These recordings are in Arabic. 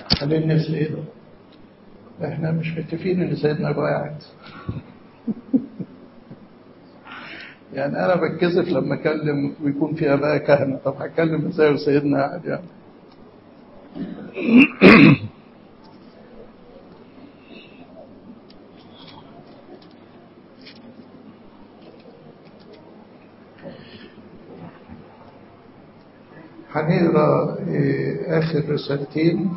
خلينا نفس ايه ده؟ احنا مش متفقين ان سيدنا يبقى قاعد. يعني انا بتكسف لما اكلم ويكون في اباء كهنه، طب هتكلم ازاي وسيدنا قاعد يعني؟ هنقرا اخر رسالتين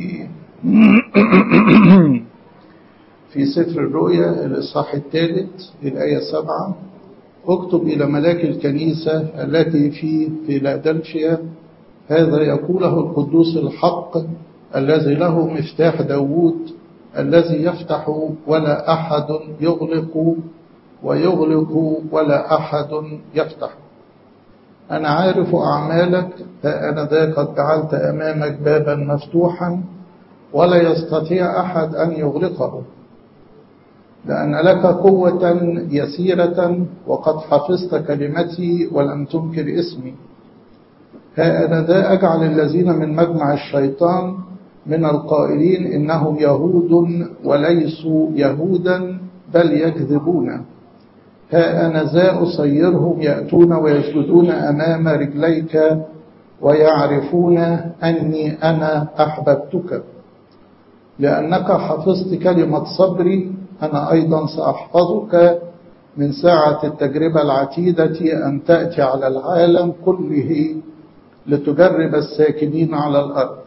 في سفر الرؤيا الاصحاح 3 الايه 7. اكتب الى ملاك الكنيسه التي في فيلادلفيا، هذا يقوله القدوس الحق الذي له مفتاح داوود، الذي يفتح ولا احد يغلق، ويغلق ولا احد يفتح. أنا عارف أعمالك، فأنا ذا قد جعلت أمامك بابا مفتوحا ولا يستطيع أحد أن يغلقه، لأن لك قوة يسيرة وقد حفظت كلمتي ولم تنكر اسمي. أنا ذا أجعل الذين من مجمع الشيطان من القائلين إنهم يهود وليسوا يهودا بل يكذبون، أنا ذا أصيرهم يأتون ويسجدون أمام رجليك ويعرفون أني أنا أحببتك، لأنك حفظت كلمة صبري، أنا أيضا سأحفظك من ساعة التجربة العتيدة أن تأتي على العالم كله لتجرب الساكنين على الأرض.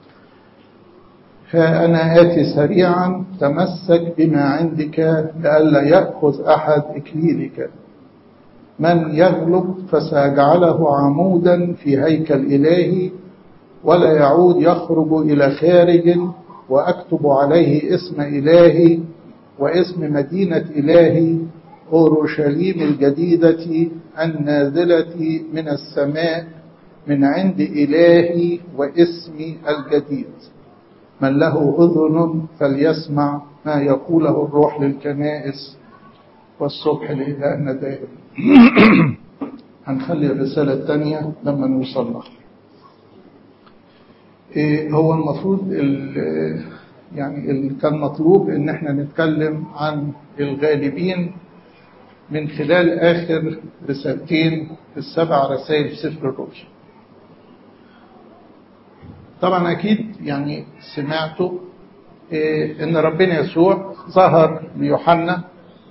فأنا آتي سريعا، تمسك بما عندك لئلا يأخذ أحد إكليلك. من يغلب فسأجعله عمودا في هيكل إلهي ولا يعود يخرج إلى خارج، وأكتب عليه اسم إلهي واسم مدينة إلهي أورشليم الجديدة النازلة من السماء من عند إلهي واسمي الجديد. من له أذن فليسمع ما يقوله الروح للكنائس، والصبح لإلهنا دائم. هنخلي الرسالة الثانية لما نوصل لها. هو المفروض يعني كان مطلوب ان احنا نتكلم عن الغالبين من خلال آخر رسالتين في السبع رسائل في سفر الرؤيا. طبعا أكيد يعني سمعتوا إن ربنا يسوع ظهر ليوحنا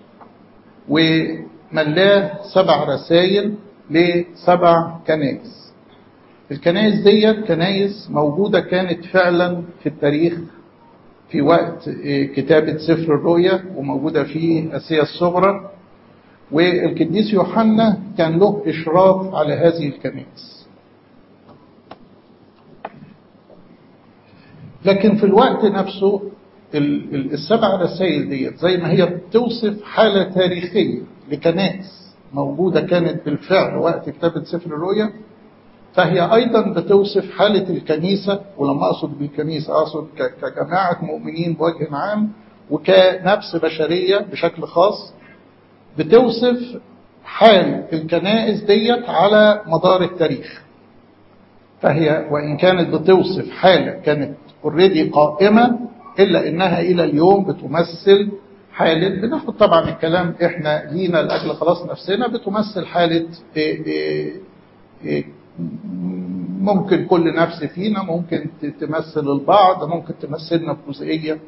وملاه 7 رسائل ل7 كنائس. الكنائس ديت كنائس موجودة كانت فعلا في التاريخ في وقت كتابة سفر الرؤيا، وموجودة في آسيا الصغرى، والقديس يوحنا كان له إشراف على هذه الكنائس. لكن في الوقت نفسه ال7 رسائل ديت زي ما هي بتوصف حالة تاريخية لكنائس موجودة كانت بالفعل وقت كتابة سفر الرؤيا، فهي أيضا بتوصف حالة الكنيسة. ولما أقصد بالكنيسة أقصد كجماعة مؤمنين بوجه عام، وكنفس بشرية بشكل خاص، بتوصف حال الكنائس ديت على مدار التاريخ. فهي وإن كانت بتوصف حالة كانت اوريدي قائمة، إلا إنها إلى اليوم بتمثل حالة، بناخد طبعا الكلام إحنا لينا لأجل خلاص نفسنا، بتمثل حالة ممكن كل نفس فينا ممكن تمثل البعض، ممكن تمثلنا بجزئية.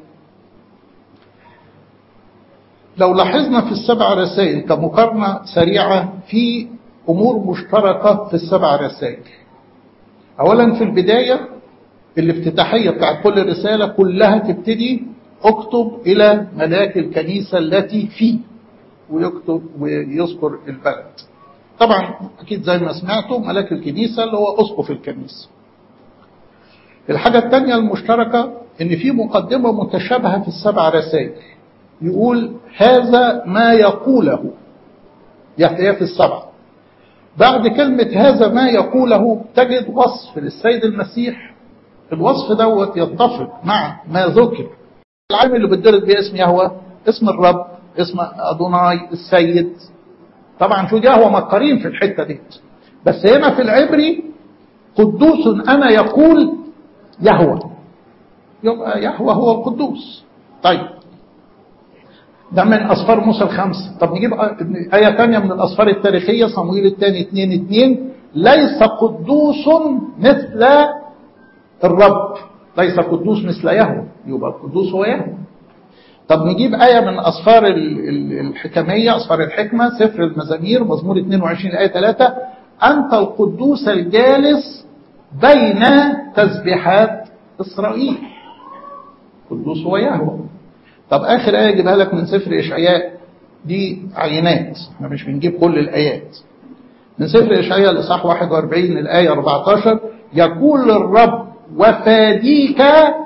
لو لاحظنا في ال7 رسائل كمقارنة سريعة في أمور مشتركة في ال7 رسائل. أولا في البداية الافتتاحية بتاعت كل رسالة كلها تبتدي اكتب إلى ملاك الكنيسة التي فيه، ويكتب ويذكر البلد. طبعا أكيد زي ما سمعتوا ملاك الكنيسة اللي هو أسقف الكنيسة. الحاجة الثانية المشتركة إن في مقدمة متشابهة في ال7 رسائل، يقول هذا ما يقوله، يعني في ال7 بعد كلمة هذا ما يقوله تجد وصف للسيد المسيح. الوصف دوت يتفق مع ما ذكر العام اللي بتدرس بيه اسم يهوه، اسم الرب، اسم أدوناي السيد. طبعا شو يهوه مكرين في الحتة دي، بس هنا في العبري قدوس أنا يقول يهوه. يبقى يهوه هو القدوس. طيب ده من أسفار موسى الخمسة. طب نجيب آية ثانية من الأسفار التاريخية، صموئيل الثاني 2:2: ليس قدوس مثل الرب، ليس قدوس مثل يهوه، يبقى القدوس هو يهوه. طب نجيب آية من أسفار الحكمية، أسفار الحكمة، سفر المزامير مزمور 22 الآية 3: أنت القدوس الجالس بين تسبيحات إسرائيل. قدوس هو يهوه. طب آخر آية أجيبها لك من سفر إشعياء، دي عينات، احنا مش بنجيب كل الآيات. من سفر إشعياء الإصحاح 41 الآية 14: يقول الرب وفاديك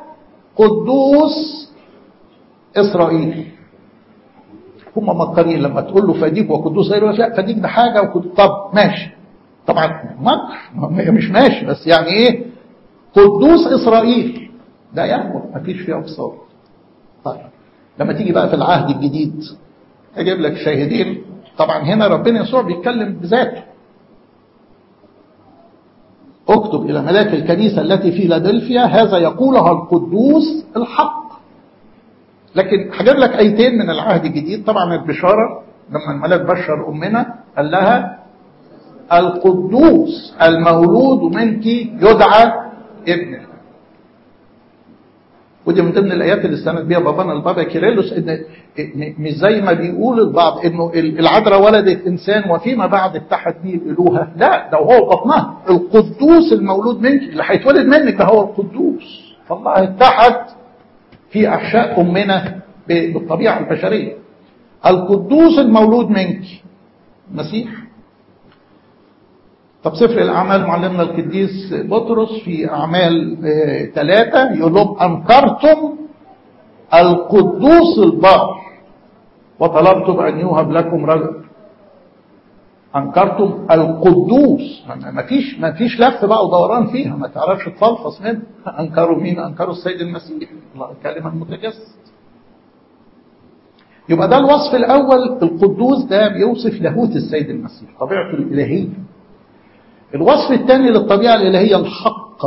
قدوس إسرائيل. هم مكرين لما تقول له فاديك وقدوس إسرائيل، لا فاديك ده حاجة طب ماشي، طبعا مكر مش ماشي، بس يعني إيه قدوس إسرائيل ده يهوه، مفيش فيه أبصار. طيب لما تيجي بقى في العهد الجديد أجيب لك شاهدين. طبعا هنا ربنا يسوع بيتكلم بذاته: اكتب إلى ملاك الكنيسة التي في فيلادلفيا هذا يقولها القدوس الحق. لكن هجيب لك آيتين من العهد الجديد. طبعا البشارة لما الملاك بشر أمنا قال لها القدوس المولود منك يدعى ابن. ودي من ضمن الآيات اللي استند بيها بابانا البابا كيرلس، إن مش زي ما بيقول البعض إنه العذراء ولدت إنسان وفيما بعد اتحد به الألوهة. لا، ده هو بطنها القدوس المولود منك، اللي هيتولد منك ده هو القدوس. فالله اتحد في أحشاء أمنا بالطبيعة البشرية. القدوس المولود منك مسيح. طب سفر الأعمال معلمنا القديس بطرس في أعمال 3 يقول لهم أنكرتم القدوس البار وطلبتم أن يوهب لكم رجل. أنكرتم القدوس، ما فيش لف بقى ودوران فيها، ما تعرفش تفلفص منه. أنكروا مين؟ أنكروا السيد المسيح، الله الكلمة المتجسد. يبقى ده الوصف الأول، القدوس ده بيوصف لاهوت السيد المسيح، طبيعته الإلهية. الوصف الثاني للطبيعة الإلهية الحق.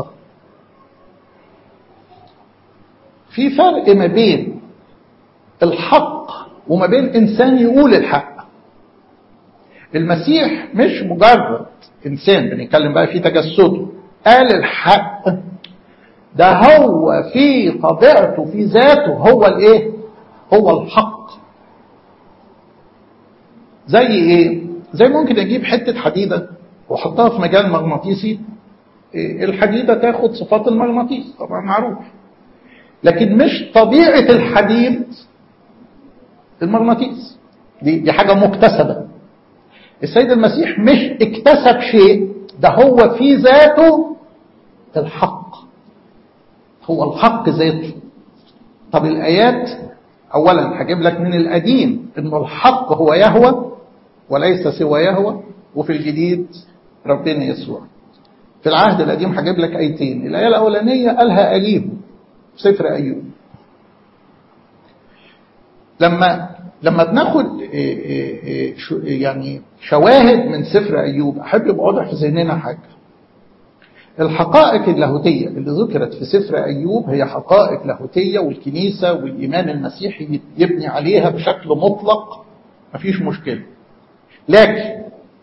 في فرق ما بين الحق وما بين إنسان يقول الحق. المسيح مش مجرد إنسان بنتكلم بقى في تجسده قال الحق، ده هو في طبيعته في ذاته هو الايه؟ هو الحق. زي ايه؟ زي ممكن اجيب حتة حديدة واحطها في مجال مغناطيسي، الحديدة تاخد صفات المغناطيس طبعا معروف، لكن مش طبيعة الحديد المغناطيس، دي حاجة مكتسبة. السيد المسيح مش اكتسب شيء، ده هو في ذاته الحق، هو الحق ذاته. طب الآيات أولا هجيب لك من القديم إنه الحق هو يهوه وليس سوى يهوه، وفي الجديد ربنا يسوع. في العهد القديم هجيب لك آيتين. الآية الأولانية قالها أليه في سفر أيوب. لما بناخد يعني شواهد من سفر أيوب، أحب يبقى واضح في ذهننا حاجة. الحقائق اللاهوتية اللي ذكرت في سفر أيوب هي حقائق لاهوتية، والكنيسة والإيمان المسيحي يبني عليها بشكل مطلق، مفيش مشكلة. لكن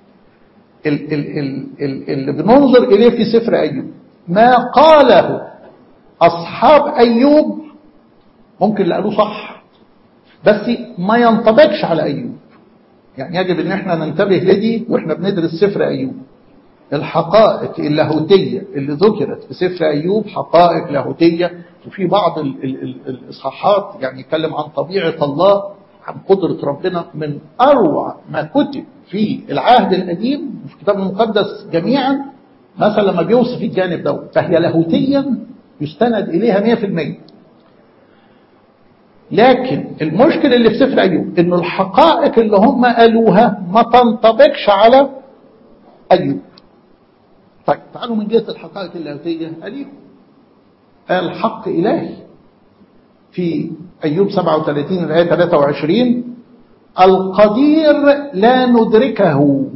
اللي بننظر إليه في سفر أيوب ما قاله أصحاب أيوب ممكن اللي قالوه صح، بس ما ينطبقش على أيوب. يعني يجب أن احنا ننتبه لدي وإحنا بندرس سفر أيوب. الحقائق اللاهوتية اللي ذكرت في سفر أيوب حقائق لاهوتية، وفي بعض الإصحاحات يعني يتكلم عن طبيعة الله، عن قدرة ربنا، من أروع ما كتب في العهد القديم وفي الكتاب المقدس جميعا. مثلا لما بيوصف الجانب ده فهي لاهوتيا يستند إليها 100%. لكن المشكلة اللي في سفر أيوب إنه الحقائق اللي هم قالوها ما تنطبقش على أيوب. طيب تعالوا من جهة الحقائق اللاهوتية. قال حق إلهي في أيوب 37 الآية 23: القدير لا ندركه،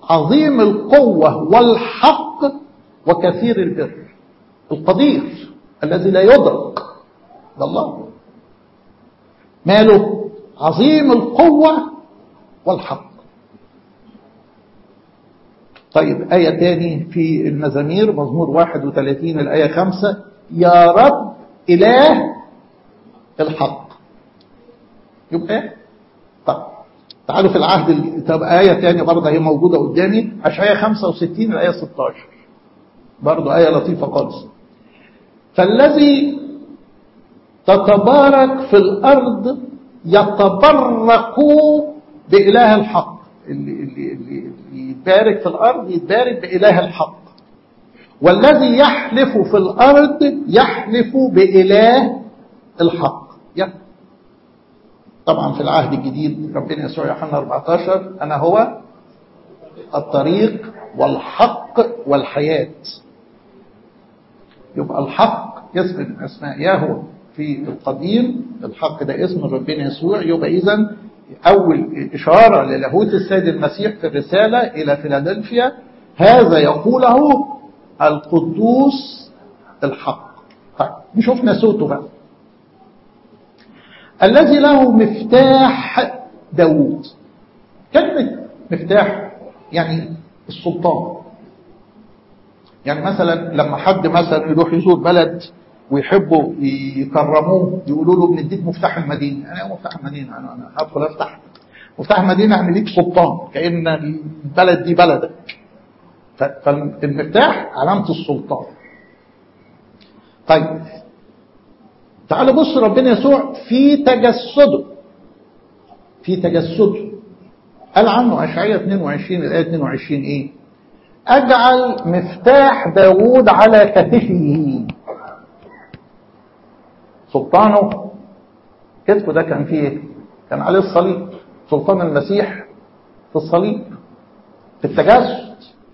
عظيم القوة والحق وكثير البر. القدير الذي لا يدرك، ده الله. ماله؟ عظيم القوة والحق. طيب آية تاني في المزامير، مزمور 31 الآية 5: يا رب إله الحق. يبقى طب تعالوا في العهد طب آية تانية برضه هي موجودة قدامي، أشعياء 65 الآية 16، برضه آية لطيفة خالص: فالذي تتبارك في الأرض يتبرك بإله الحق. اللي يتبارك في الأرض يتبارك بإله الحق. والذي يحلف في الأرض يحلف بإله الحق. طبعا في العهد الجديد ربنا يسوع يوحنا 14: أنا هو الطريق والحق والحياة. يبقى الحق اسم من أسماء يهوه في القديم، الحق ده اسم ربنا يسوع. يبقى إذن أول إشارة للاهوت السيد المسيح في الرسالة إلى فيلادلفيا: هذا يقوله القدوس الحق. طيب نشوف ناسوته بقى. الذي له مفتاح داوود. كلمة مفتاح يعني السلطان. يعني مثلا لما حد مثلا يروح يزور بلد ويحبوا يكرموه يقولوا له بنديك مفتاح المدينة. أنا مفتاح المدينة، أنا هدخل أفتح مفتاح المدينة، يعني ليك سلطان كأن البلد دي بلدك. فالمفتاح علامة السلطان. طيب تعالوا بص ربنا يسوع في تجسده، قال عنه أشعياء 22 الآية 22 إيه؟ أجعل مفتاح داوود على كتفه. سلطانه كتفه ده كان فيه إيه؟ كان عليه الصليب. سلطان المسيح في الصليب، في التجسد.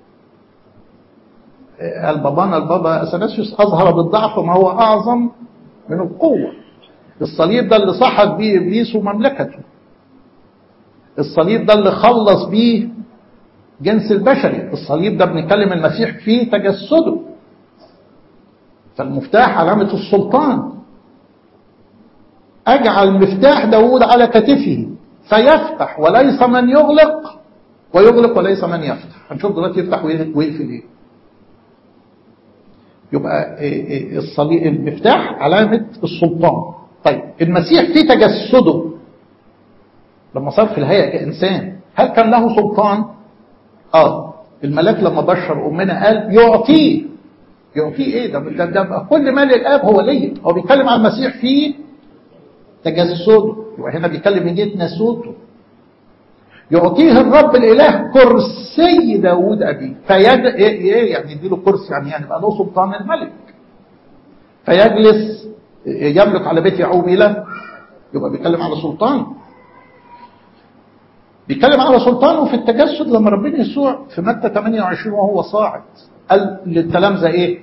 البابا أثناسيوس أظهر بالضعف ما هو أعظم من القوة. الصليب ده اللي صحت بيه إبليس ومملكته. الصليب ده اللي خلص بيه جنس البشري. الصليب ده بنتكلم المسيح فيه تجسده. فالمفتاح علامة السلطان. أجعل مفتاح داوود على كتفه فيفتح وليس من يغلق، ويغلق وليس من يفتح. هنشوف دلوقتي يفتح ويقفل ايه. يبقى الصليب المفتاح علامة السلطان. طيب المسيح في تجسده لما صار في الهيئة كإنسان هل كان له سلطان؟ الملاك لما بشر أمنا قال يعطيه ايه ده كل ما للآب هو ليه. هو بيتكلم عن المسيح في تجسده. يبقى هنا بيتكلم من جهة ناسوته. يعطيه الرب الإله كرسي داود أبيه. يعني يديله كرسي، يعني بقى له سلطان الملك. فيجلس يملك على بيت يعقوب إلى. يبقى بيتكلم على سلطان. بيتكلم على سلطانه في التجسد لما ربنا يسوع في متى 28 وهو صاعد قال للتلامذة ايه؟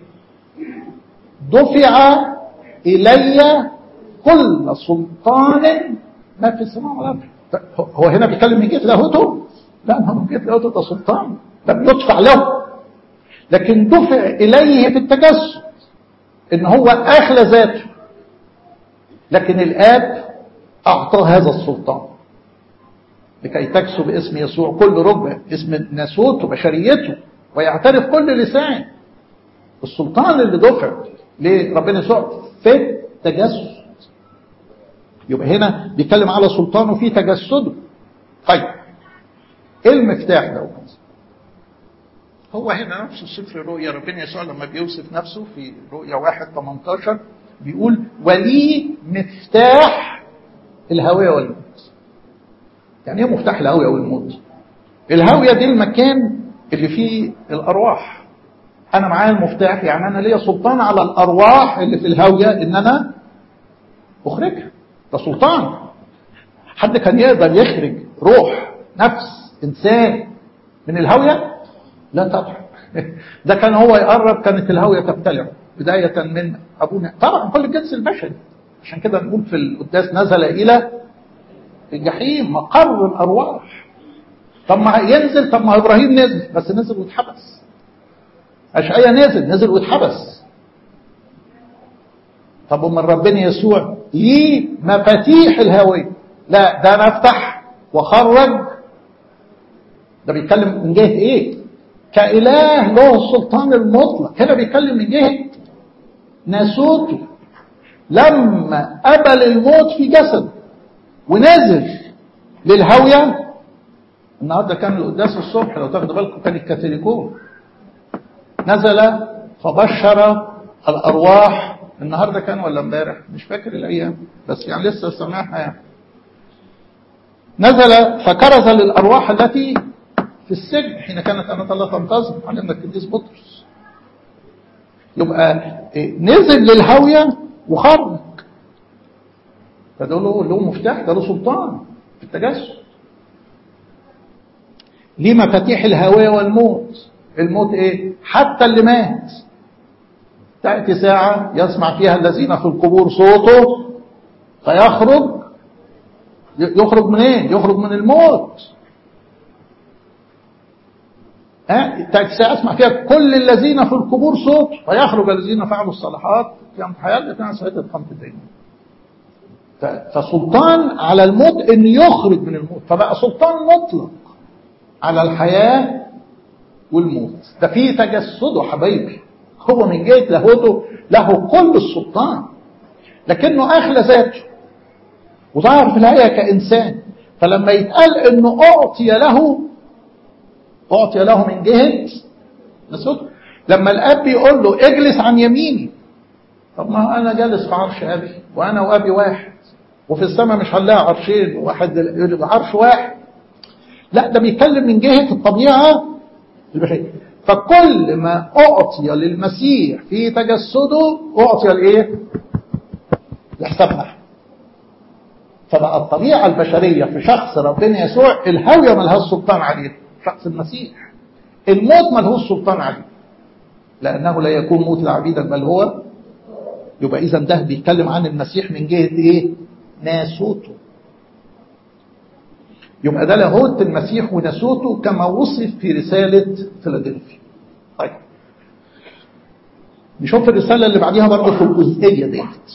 دفع إلي كل سلطان ما في السماء والأرض. هو هنا بيتكلم من جهة لاهوته؟ لا، ما هو من جهة لاهوته ده سلطان لم يدفع له، لكن دفع إليه في التجسد إن هو أخلى ذاته، لكن الآب أعطاه هذا السلطان لكي تكسب اسم يسوع كل ركبة، اسم ناسوته بشريته، ويعترف كل لسان. السلطان اللي دفع لربنا يسوع في التجسد. يبقى هنا بيتكلم على سلطانه في تجسده. طيب ايه المفتاح ده؟ هو هنا نفس سفر الرؤيا ربنا يسوع لما بيوصف نفسه في رؤيا 1:18 بيقول ولي مفتاح الهاوية والموت. يعني ايه مفتاح الهاوية والموت؟ الهاوية دي المكان اللي فيه الأرواح. أنا معايا المفتاح، يعني أنا ليا سلطان على الأرواح اللي في الهاوية إن أنا أخرجها. ده سلطان. حد كان يقدر يخرج روح نفس إنسان من الهاوية؟ لا طبعا. ده كان هو يقرب كانت الهاوية تبتلعه بداية من أبونا، طبعا كل الجنس البشري. عشان كده نقول في القداس نزل إلى الجحيم مقر الأرواح. طب ما ينزل، طب ما إبراهيم نزل بس نزل واتحبس. أشعياء نزل واتحبس. طب ومن ربنا يسوع ليه مفاتيح الهوية. لا، ده انا افتح واخرج. ده بيتكلم من جهة ايه؟ كإله له السلطان المطلق. هنا بيتكلم من جهة ناسوته لما قبل الموت في جسد ونزل للهوية. النهارده كان القداس الصبح لو تاخدوا بالكم كان الكاثوليكون نزل فبشر الأرواح. النهارده كان ولا امبارح مش فاكر الأيام، بس يعني لسه سمعها يعني. نزل فكرز للأرواح التي في السجن حين كانت أمة الله تنتظر. علمنا القديس بطرس. يبقى نزل للهوية وخرج. فده له مفتاح، ده له سلطان في التجسد. ليه مفاتيح الهوية والموت. الموت ايه؟ حتى اللي مات تأتي ساعة يسمع فيها الذين في القبور صوته فيخرج. يخرج من ايه؟ يخرج من الموت. تأتي ساعة يسمع فيها كل الذين في القبور صوت فيخرج الذين فعلوا الصالحات في أمر حياة لكن ساعتها تقام الدين. فسلطان على الموت ان يخرج من الموت. فبقى سلطان مطلق على الحياة والموت. ده فيه تجسده حبايبي. هو من جهة لاهوته له كل السلطان، لكنه أخلى ذاته وظهر في الهيئة كإنسان. فلما يتقال انه أعطي له من جهة نسوته. لما الأب يقول له اجلس عن يميني، طب ما أنا جالس في عرش أبي وأنا وأبي واحد، وفي السماء مش هنلاقي عرشين واحد عرش واحد. لا، ده بيتكلم من جهة الطبيعة البشرية. فكل ما أعطي للمسيح في تجسده أعطي لإيه؟ لحسابنا. فبقى الطبيعة البشرية في شخص ربنا يسوع الهوية ملهاش سلطان عليه. شخص المسيح الموت ملهوش سلطان عليه، لأنه لا يكون موت العبيد بل هو. يبقى إذا ده بيتكلم عن المسيح من جهة إيه؟ ناسوته. يبقى ده لاهوت المسيح وناسوته كما وصف في رسالة فيلادلفيا. طيب نشوف الرسالة اللي بعديها برضه في الجزئية ديت.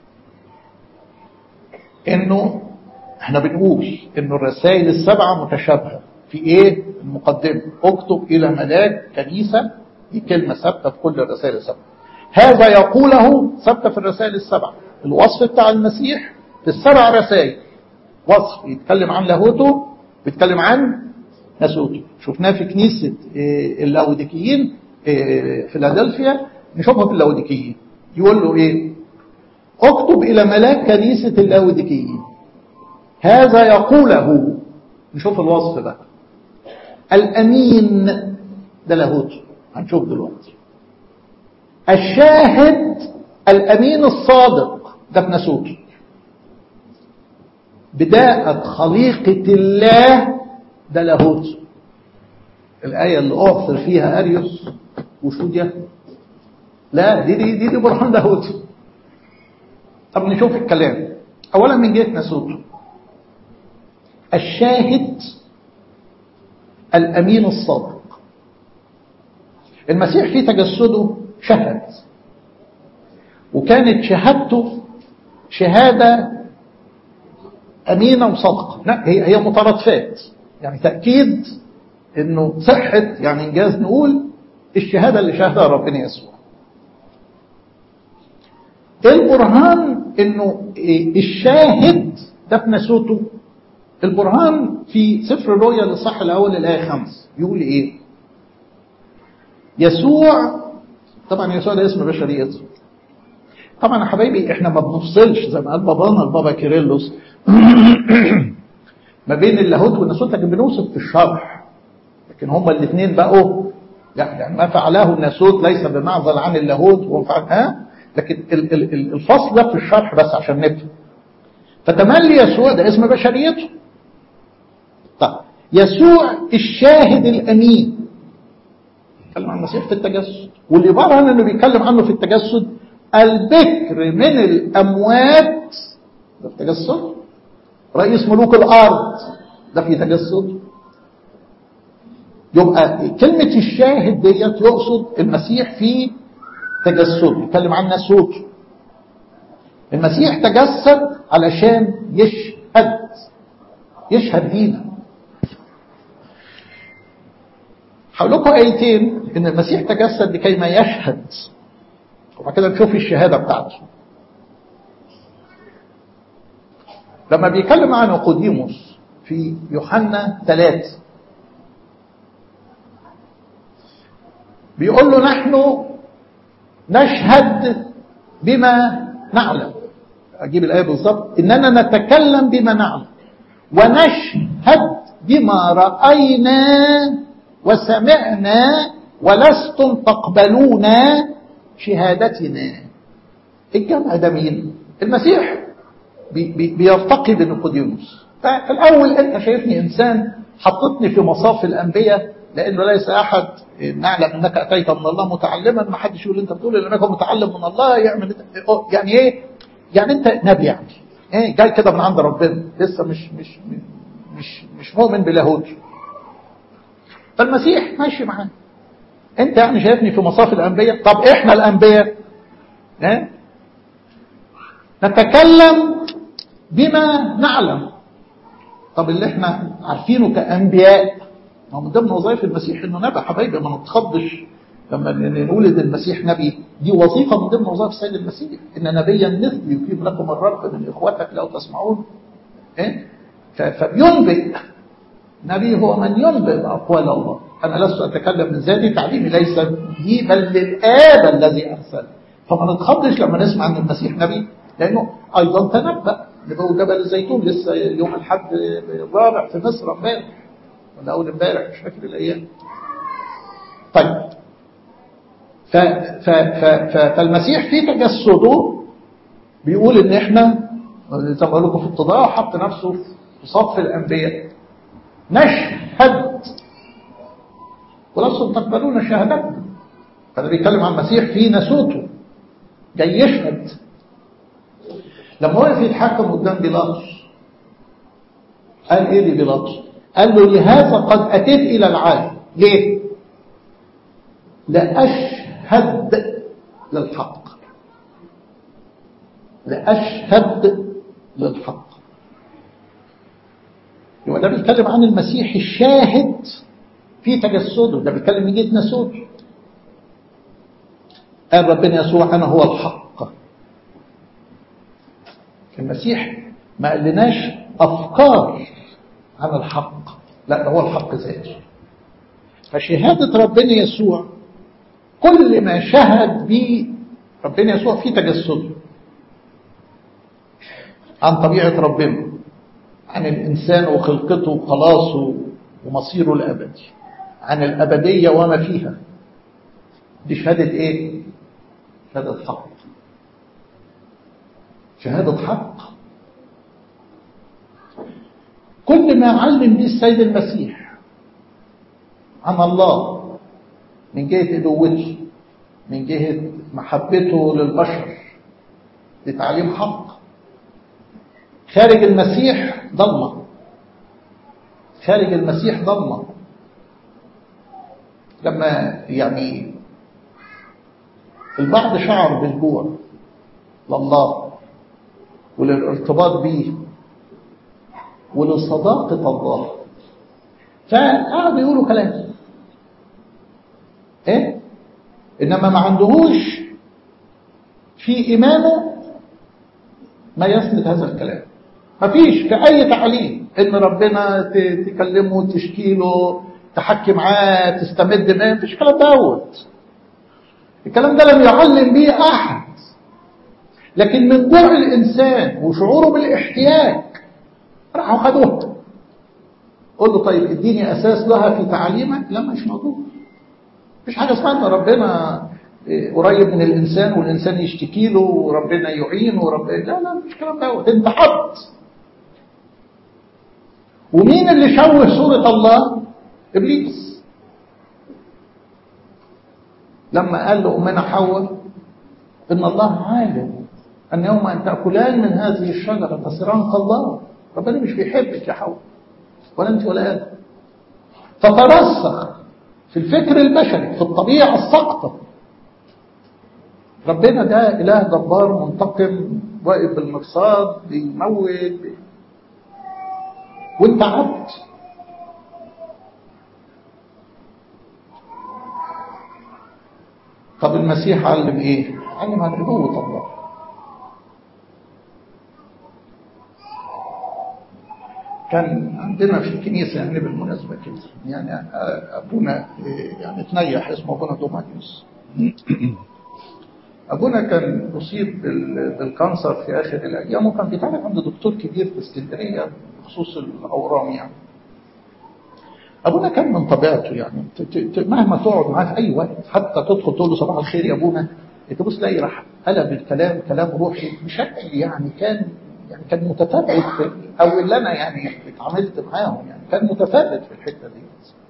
إنه احنا بنقول إنه الرسائل السبعة متشابهة في إيه؟ المقدمة اكتب إلى ملاك كنيسة. دي كلمة ثابتة في كل الرسائل السبعة. هذا يقوله ثابتة في الرسائل السبعة. الوصف بتاع المسيح في السبع رسائل وصف يتكلم عن لاهوته ويتكلم عن ناسوته. شفناه في كنيسة اللاوديكيين فيلادلفيا. نشوفها في اللاوديكيين يقول له ايه؟ اكتب الى ملاك كنيسة اللاوديكيين هذا يقوله. نشوف الوصف بقى. الامين ده لاهوته هنشوف دلوقتي. الشاهد الامين الصادق ده في ناسوته. بداءة خليقة الله ده لاهوت. الآية اللي أعثر فيها أريوس وشوديا لا دي برهان لاهوت. طب نشوف الكلام. أولا من جهة ناسوته. الشاهد الأمين الصادق. المسيح في تجسده شهد، وكانت شهادته شهادة أمينة وصادقة. لا هي مترادفات، يعني تأكيد إنه صحة، يعني إنجاز نقول الشهادة اللي شهدها ربنا يسوع. البرهان إنه الشاهد ده في ناسوته. البرهان في سفر الرؤيا الإصحاح الأول الآية 5 يقول إيه؟ يسوع، طبعا يسوع ده اسم بشريته. طبعا يا حبايبي احنا ما بنفصلش زي ما قال بابانا البابا كيرلس ما بين اللاهوت والناسوت، لكن بنوصف في الشرح. لكن هما الاثنين بقوا يعني ما فعله الناسوت ليس بمعزل عن اللاهوت لكن الفصل ده في الشرح بس عشان نفهم. فتملي يسوع ده اسم بشريته. طب يسوع الشاهد الامين بيتكلم عن المسيح في التجسد، واللي برهن انه بيتكلم عنه في التجسد البكر من الاموات ده في تجسد. رئيس ملوك الارض ده في تجسد. يبقى كلمة الشاهد ديت يقصد المسيح في تجسد، يتكلم عن ناسوته. المسيح تجسد علشان يشهد لينا. هقول لكم آيتين إن المسيح تجسد لكي ما يشهد، وبعد كده نشوف الشهادة بتاعته. لما بيتكلم عن نيقوديموس في يوحنا 3 بيقول له نحن نشهد بما نعلم. أجيب الآية بالضبط، إننا نتكلم بما نعلم ونشهد بما رأينا وسمعنا ولستم تقبلون شهادتنا. الجمع ده مين؟ المسيح بيرتقي بنيقوديموس. فالأول أنت شايفني إنسان حطتني في مصاف الأنبياء، لأنه ليس أحد نعلم أنك أتيت من الله متعلما. ما حدش يقول أنت بتقول أنك متعلم من الله يعني إيه؟ يعني أنت نبي يعني إيه؟ جاي كده من عند ربنا، لسه مش مؤمن بلاهوت. فالمسيح ماشي معاه. أنت يعني شايفني في مصاف الأنبياء؟ طب إحنا الأنبياء نتكلم بما نعلم. طب اللي احنا عارفينه كأنبياء، ما من ضمن وظائف المسيح انه نبي. حبايبي ما نتخضش لما نقول ان المسيح نبي، دي وظيفه من ضمن وظائف السيد المسيح. ان نبيا مثلي يقيم لكم الرب من اخوتك لو تسمعون. فبينبئ. نبي هو من ينبئ اقوال الله. انا لست اتكلم من ذاتي، تعليمي ليس لي بل للآب الذي ارسل. فما نتخضش لما نسمع ان المسيح نبي، لانه ايضا تنبأ. نبوة جبل الزيتون لسه يوم الحد الرابع في مصر امبارح ولا اول امبارح، مش فاكر الايام. طيب فالمسيح في تجسده بيقول ان احنا زي ما بقول لكم في التضاع حط نفسه في صف الانبياء. نشهد ولستم تقبلون شهادتنا. فده بيتكلم عن المسيح في ناسوته جاي يشهد. لما وقف يتحكم قدام بيلاطس قال ايه دي بيلاطس؟ قال له لهذا قد اتيت الى العالم. ليه؟ لاشهد للحق. لاشهد للحق. يبقى ده بيتكلم عن المسيح الشاهد في تجسده. ده بيتكلم من جهه ناسوته. قال ربنا يسوع انا هو الحق. المسيح ما قالناش أفكار عن الحق، لا ده هو الحق ذاته. فشهادة ربنا يسوع كل ما شهد به ربنا يسوع في تجسده عن طبيعة ربنا، عن الإنسان وخلقته وخلاصه ومصيره الأبدي، عن الأبدية وما فيها. دي شهادة إيه؟ شهادة حق. شهادة حق. كل ما علم به السيد المسيح عن الله من جهة أبوته، من جهة محبته للبشر، لتعليم حق. خارج المسيح ضلمة. خارج المسيح ضلمة. لما يعني البعض شعر بالجوع لله وللارتباط به ولصداقة الله، فقعدوا يقولوا كلام ايه، انما ما عندهوش في ايمانه ما يسند هذا الكلام. ما فيش في اي تعليم ان ربنا تكلمه تشكي له تحكي معاه تستمد معاه، مفيش الكلام دوت. الكلام ده لم يعلم به احد. لكن من جوع الإنسان وشعوره بالاحتياج راحوا خدوه. قل له طيب اديني أساس لها في تعليمك. لا مش موجود. مفيش حاجة اسمها ان ربنا قريب من الإنسان والإنسان يشتكي له وربنا يعينه وربنا، لا مفيش الكلام دوت. انت حط. ومين اللي شوه صورة الله؟ إبليس. لما قال لأمنا حواء إن الله عالم أن يوم أن تأكلان من هذه الشجرة تصيران كالله. ربنا مش بيحبك يا حواء ولا أنت ولا آدم. فترسخ في الفكر البشري في الطبيعة الساقطة ربنا ده إله جبار منتقم واقف بالمرصاد بيموت وانت عبد. طب المسيح علم ايه؟ علم عن أبوة الله. كان عندنا في الكنيسة يعني بالمناسبة كده يعني أبونا يعني تنيح اسمه أبونا دومانيوس. أبونا كان أصيب بالكانسر في آخر الأيام، وكان بيتعالج عند دكتور كبير في اسكندرية بخصوص الأورام يعني. أبونا كان من طبيعته يعني مهما تقعد معاه في أي وقت، حتى تدخل تقول له صباح الخير يا أبونا، تبص تلاقي راح قلب الكلام كلام روحي بشكل يعني كان متفرد أو اللي أنا يعني اتعاملت معاهم يعني كان متفرد في الحتة دي.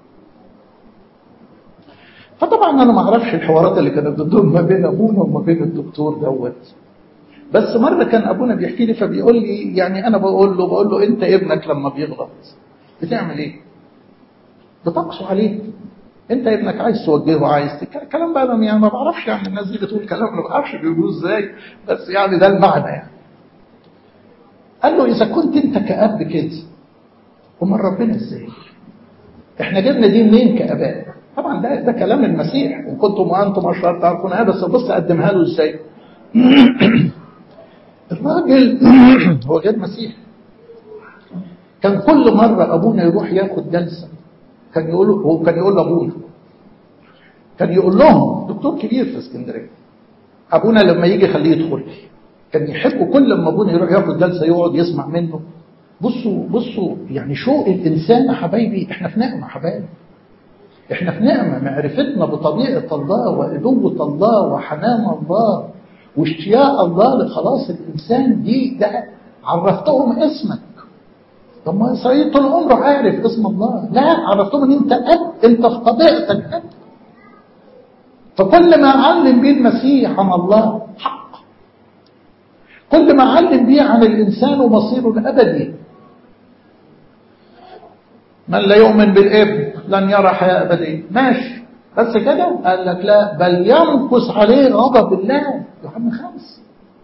فطبعا أنا ما أعرفش الحوارات اللي كانت بتدور ما بين أبونا وما بين الدكتور دوت. بس مرة كان أبونا بيحكي لي فبيقول لي يعني أنا بقول له أنت ابنك لما بيغلط بتعمل إيه؟ بتقسو عليه. أنت ابنك عايز توجهه، عايز الكلام بقى يعني ما بعرفش يعني الناس دي بتقول كلام ما بعرفش بيقولوه إزاي، بس يعني ده المعنى يعني. قال له إذا كنت أنت كأب كده أمال ربنا إزاي؟ إحنا جبنا دي منين كأباء؟ طبعا ده كلام المسيح، إن كنتم وأنتم أشرار تعرفونها، بس بص قدمها له إزاي؟ الراجل هو غير مسيح. كان كل مرة أبونا يروح ياخد جلسة كان يقول لأبونا، كان يقول لهم دكتور كبير في اسكندرية، أبونا لما يجي خليه يدخل. كان يحب كل لما أبونا يروح ياخد جلسة يقعد يسمع منه. بصوا يعني شوق الإنسان يا حبايبي، إحنا في نعمة حبايبي، إحنا في نعمة. معرفتنا بطبيعة الله وأبوة الله وحنان الله واشتياق الله لخلاص الإنسان ده عرفتهم اسمك. طب ما إسرائيل طول عمره عارف اسم الله، لا عرفتهم ان انت أب، انت في طبيعتك أب. فكل ما علم بيه المسيح عن الله حق، كل ما علم بيه عن الإنسان ومصيره الأبدي. من لا يؤمن بالابن لن يرى حياة أبدية. ماشي، بس كده قال لك لا، بل يمكث عليه غضب الله. يوحنا 5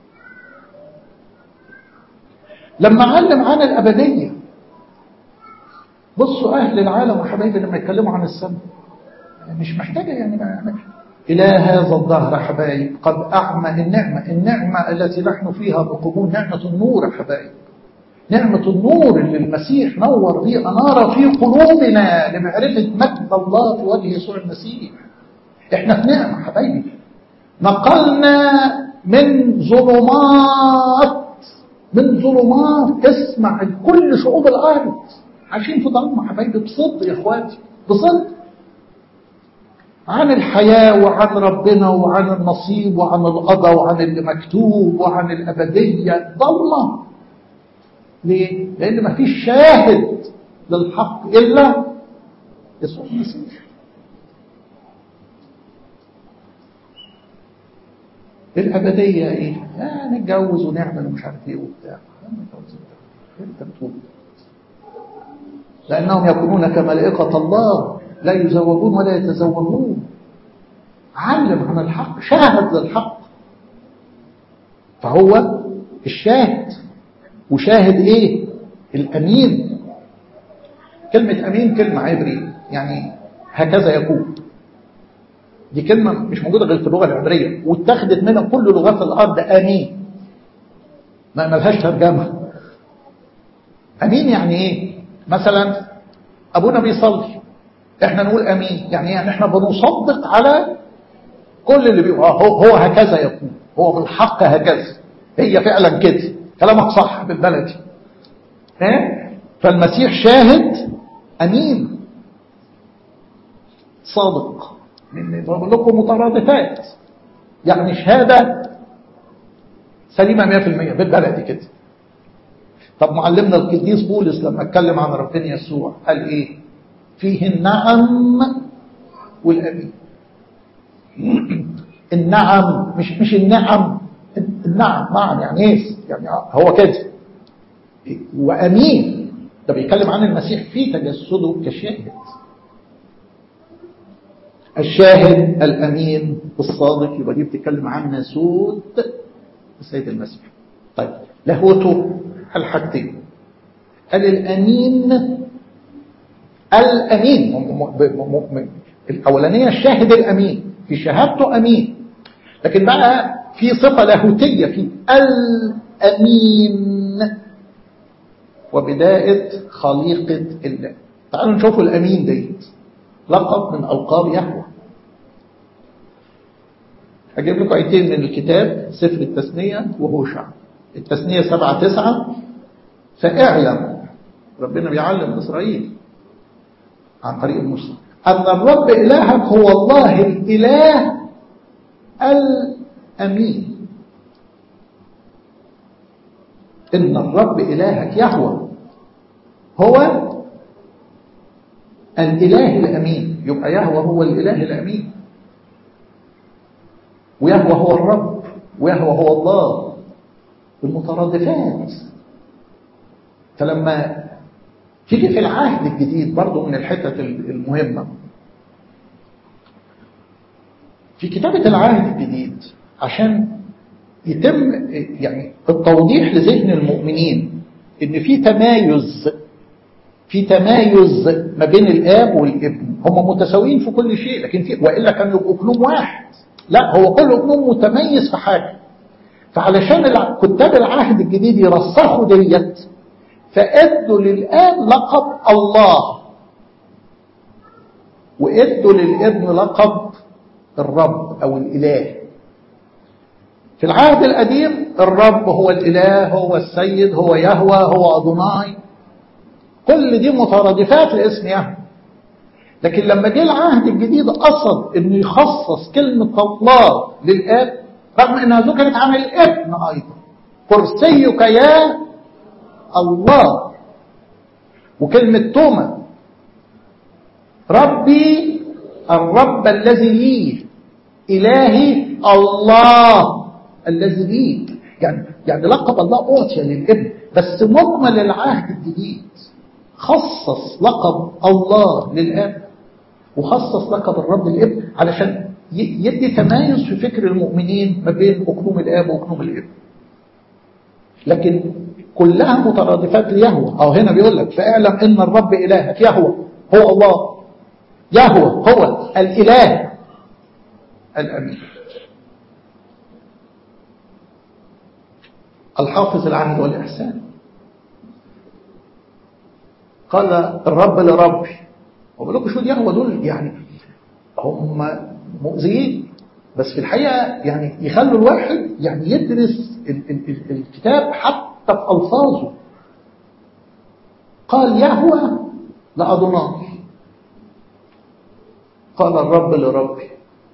لما علم عن الأبدية. بصوا أهل العالم وحبايبي لما يتكلموا عن السماء مش محتاجة يعني إلى هذا الظهر حبايب قد أعمى النعمة التي نحن فيها بقبول نعمة النور حبايب، نعمة النور اللي المسيح نور به أنار في قلوبنا لمعرفة مجد الله في وجه يسوع المسيح. إحنا في نعمة حبايبي، نقلنا من ظلمات اسمع كل شعوب الأرض عايشين في ظلمة حبايبي، بصدق يا إخواتي بصدق عن الحياة وعن ربنا وعن النصيب وعن القضاء وعن اللي مكتوب وعن الأبدية. ظلمة ليه؟ لأن ما فيش شاهد للحق إلا يسوع المسيح. الأبدية إيه؟ نتجوز ونعمل ومش عارف إيه وبتاع. أنت بتقول لأنهم يكونون كملائكة الله لا يزوجون ولا يتزوجون. علم عن الحق، شاهد للحق، فهو الشاهد. وشاهد ايه؟ الامين. كلمة امين كلمة عبري يعني هكذا يكون. دي كلمة مش موجودة غير في اللغة العبرية واتخذت منها كل لغات الارض. امين ما ملهاش ترجمة. امين يعني ايه؟ مثلا ابونا بيصلي احنا نقول امين، يعني احنا بنصدق على كل اللي بيقول هو هكذا يكون، هو بالحق هكذا، هي فعلا كده، كلامك صح بالبلدي. فالمسيح شاهد امين صادق. بقول لكم مترادفات يعني شهاده سليمه 100% بالبلدي كده. طب معلمنا القديس بولس لما اتكلم عن ربنا يسوع قال ايه؟ فيه النعم والامين. النعم مش النعم، النعم نعم يعني ايه؟ يعني هو كده. وامين ده بيتكلم عن المسيح في تجسده كشاهد. الشاهد الامين الصادق، يبقى دي بتتكلم عن ناسوت السيد المسيح. طيب لاهوته الحاجتين، قال الأمين. الأولانية الشاهد الأمين، في شهادته أمين، لكن بقى في صفة لاهوتية في الأمين وبداية خليقة الله. تعالوا نشوفوا الأمين ديت لقب من ألقاب يهوه. هجيب لكم آيتين من الكتاب، سفر التثنية وهوشع. التثنية 7-9. فاعلم، ربنا بيعلم إسرائيل عن طريق موسى، أن الرب إلهك هو الله الإله الأمين. إن الرب إلهك يهوه هو الإله الأمين. يبقى يهوه هو الإله الأمين، ويهوه هو الرب، ويهوه هو الله. المترادفات. فلما تيجي في العهد الجديد برضو من الحتة المهمة في كتابة العهد الجديد، عشان يتم يعني التوضيح لذهن المؤمنين ان في تمايز ما بين الاب والابن. هم متساويين في كل شيء، لكن والا كانوا يبقوا كلهم واحد. لا، هو كل ابنهم متميز في حاجه. فعلشان كتاب العهد الجديد يرسخوا ديت، فادوا للاب لقب الله، وادوا للابن لقب الرب او الاله. في العهد القديم الرب هو الاله، هو السيد، هو يهوه، هو أدوناي. كل دي مترادفات لاسم يهوه. لكن لما جه العهد الجديد قصد انه يخصص كلمه الله للاب، رغم انها ذكرت عن الابن ايضا، كرسيك يا الله. وكلمه توما ربي الرب الذي لي، الهي الله الذي لي. يعني لقب الله أعطي للابن، بس مجمل العهد الجديد خصص لقب الله للاب وخصص لقب الرب للابن، علشان يدي تمايز في فكر المؤمنين ما بين أكنوم الاب وأكنوم الابن. لكن كلها مترادفات ليهوه. أو هنا بيقول لك فاعلم ان الرب الهك يهوه هو الله، يهوه هو الاله الامين. الحافظ العهد والإحسان قال الرب لربي. وبقول لكم شو يهوه دول، يعني هم مؤذيين، بس في الحقيقة يعني يخلوا الواحد يعني يدرس الكتاب حتى في ألفاظه. قال يهوه لأدوناي، قال الرب لربي.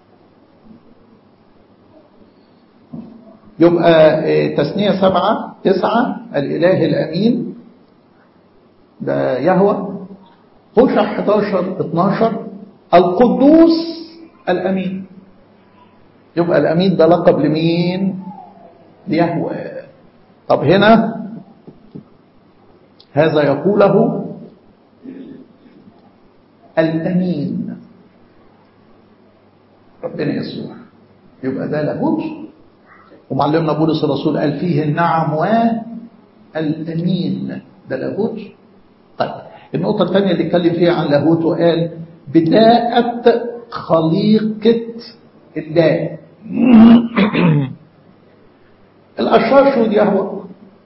يبقى تثنية 7-9 الإله الأمين ده يهوه. هوشع 11-12 القدوس الأمين. يبقى الأمين ده لقب لمين؟ ليهوه. طب هنا هذا يقوله الأمين ربنا يسوع. يبقى ده لاهوت. ومعلمنا بولس الرسول قال فيه النعم والأمين، ده لاهوت. طيب النقطة الثانية اللي اتكلم فيها عن لاهوت وقال بداية خليقة الله. الأشرار شهود يهوه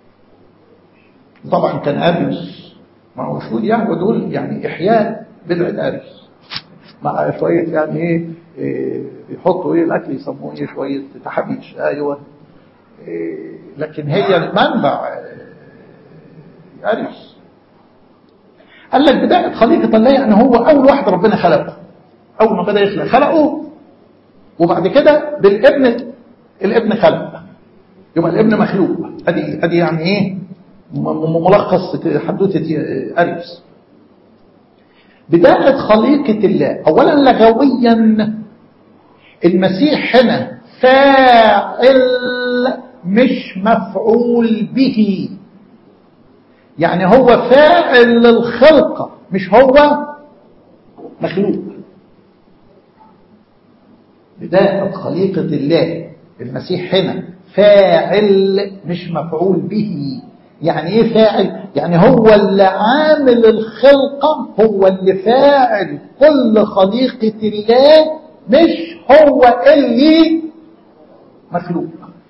طبعا كان أريوس. ما هو شهود يهوه دول يعني إحياء بدعة أريوس مع شوية يعني إيه يحطوا إيه الأكل يسموه إيه شوية تحبيش. أيوة لكن هي المنبع أريوس. قال لك بداية خليقة الله يعني هو أول واحد ربنا خلقه. أول ما بدأ يخلق خلقه، وبعد كده بالابن الابن خلق. يبقى الابن مخلوق. ادي يعني ايه ملخص حدوثة أريوس. بداية خليقة الله أولا لغويا المسيح هنا فاعل مش مفعول به. يعني هو فاعل للخلقة مش هو مخلوق. بداية خليقة الله المسيح هنا فاعل مش مفعول به. يعني ايه فاعل؟ يعني هو اللي عامل الخلقة، هو اللي فاعل كل خليقة الله، مش هو اللي مخلوق.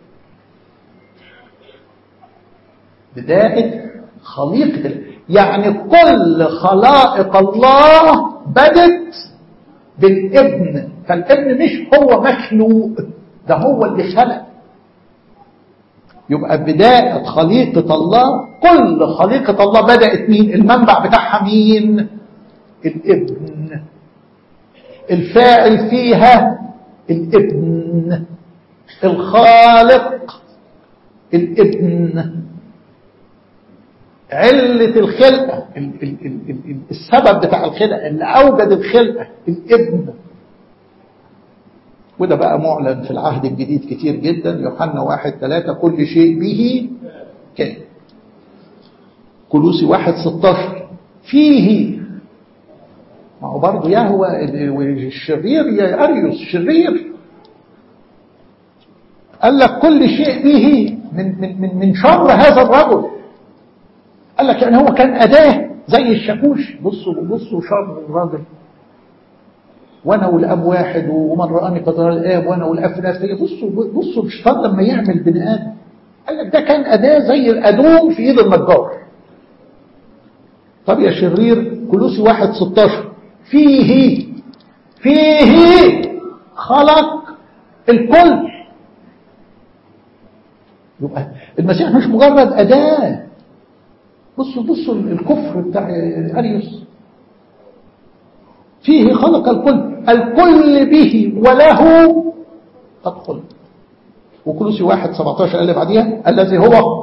بداية خليقة الله، يعني كل خلائق الله بدت بالابن، فالابن مش هو مخلوق، ده هو اللي خلق. يبقى بداية خليقة الله، كل خليقة الله بدأت مين؟ المنبع بتاعها مين؟ الابن. الفاعل فيها الابن، الخالق الابن. علة الخلقة، السبب بتاع الخلقة اللي أوجد الخلقة الابن. وده بقى معلن في العهد الجديد كتير جدا. يوحنا 1:3 كل شيء به كان. كولوسي 1:16 فيه. ما هو برضه يهوى الشرير يا أريوس شرير، قال لك كل شيء به من شر هذا الرجل. قال لك يعني هو كان أداة زي الشاكوش. بصوا شر الراجل. وانا والاب واحد، ومن رآني قد رأى الاب، وانا والاب في نفس. بصوا الشيطان لما يعمل بني ادم، قال لك ده كان اداه زي الادوم في ايد النجار. طب يا شرير، كولوسي 1:16 فيه خلق الكل. يبقى المسيح مش مجرد اداه. بصوا الكفر بتاع اريوس. فيه خلق الكل به وله تدخل. وكولوسي 1:17 قال بعديها الذي هو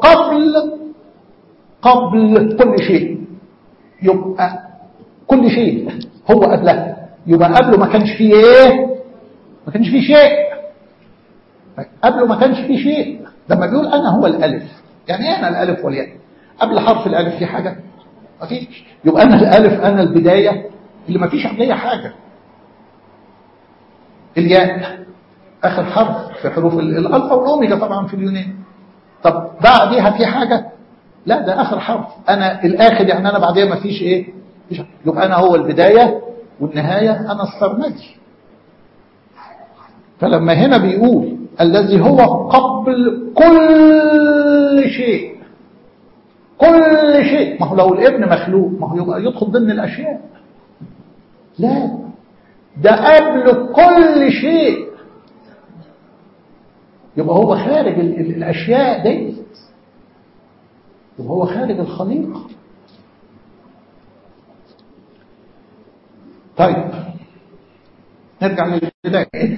قبل كل شيء. يبقى كل شيء هو قبله. يبقى قبله ما كانش فيه ايه؟ ما كانش فيه شيء. قبله ما كانش فيه شيء. لما بيقول انا هو الالف، يعني ايه انا الالف والياء؟ قبل حرف الالف في حاجه؟ ما فيش. يبقى انا الالف، انا البدايه اللي ما فيش قبليه حاجة. الياء آخر حرف في حروف الألفا والأوميجا طبعا في اليونان. طب بعدها في حاجة؟ لا، ده آخر حرف. أنا الآخر، يعني أنا بعدها ما فيش إيه؟ يبقى أنا هو البداية والنهاية، أنا السرمدي. فلما هنا بيقول الذي هو قبل كل شيء، كل شيء، ما هو لو الابن مخلوق ما هو يبقى يدخل ضمن الأشياء. لا، ده قبل كل شيء. يبقى هو خارج الأشياء دي، يبقى هو خارج الخليقة. طيب نرجع للبداية.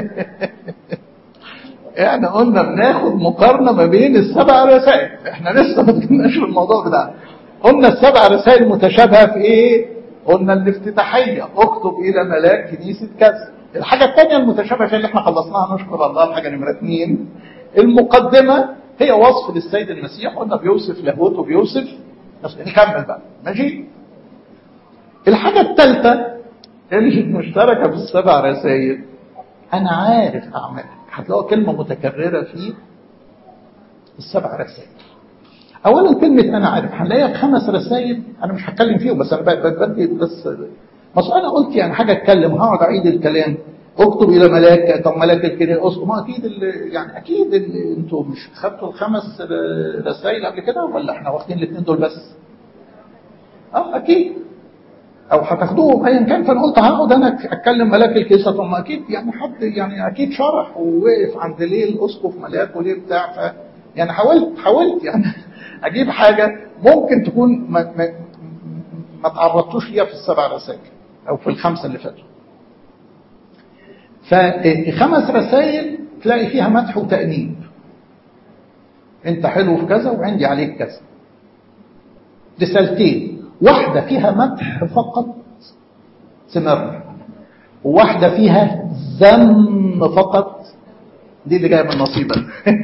احنا قلنا بناخد مقارنة ما بين السبع رسائل. احنا لسه ما دخلناش في الموضوع بتاعنا. قلنا السبع رسائل متشابهة في ايه؟ قلنا الافتتاحية اكتب الى ملاك كنيسة كذا. الحاجة الثانية المتشابهة اللي احنا خلصناها نشكر الله، الحاجة نمرة 2 المقدمة هي وصف للسيد المسيح. قلنا بيوصف لاهوت وبيوصف نكمل بقى ماشي. الحاجة الثالثة اللي مشتركة في السبع رسائل، انا عارف اعمالك. هتلاقوا كلمة متكررة في السبع رسائل. اولا كلمة انا عارف هنلاقيها في 5 رسائل. انا مش هتكلم فيهم، بس انا بدي بس انا قلت يعني حاجة اتكلم هقعد اعيد الكلام. اكتب الى ملاك، طب ملاك الكنيسة اسقف، ما اكيد يعني اكيد انتوا مش خدتوا ال5 رسائل قبل كده، ولا احنا واخدين الاثنين دول بس؟ اكيد، او هتاخدوهم ايا كان. فانا قلت هقعد انا اتكلم ملاك الكنيسة. طب ما اكيد يعني حد يعني اكيد شرح ووقف عند ليه الاسقف ملاك وليه بتاع. يعني حاولت يعني اجيب حاجة ممكن تكون ما تعرضتوش ليها في السبع رسائل او في ال5 اللي فاتوا. ف5 رسائل تلاقي فيها مدح وتأنيب. انت حلو في كذا وعندي عليك كذا. رسالتين، واحدة فيها مدح فقط سمر، وواحدة فيها ذم فقط. دي اللي جاية من نصيبك.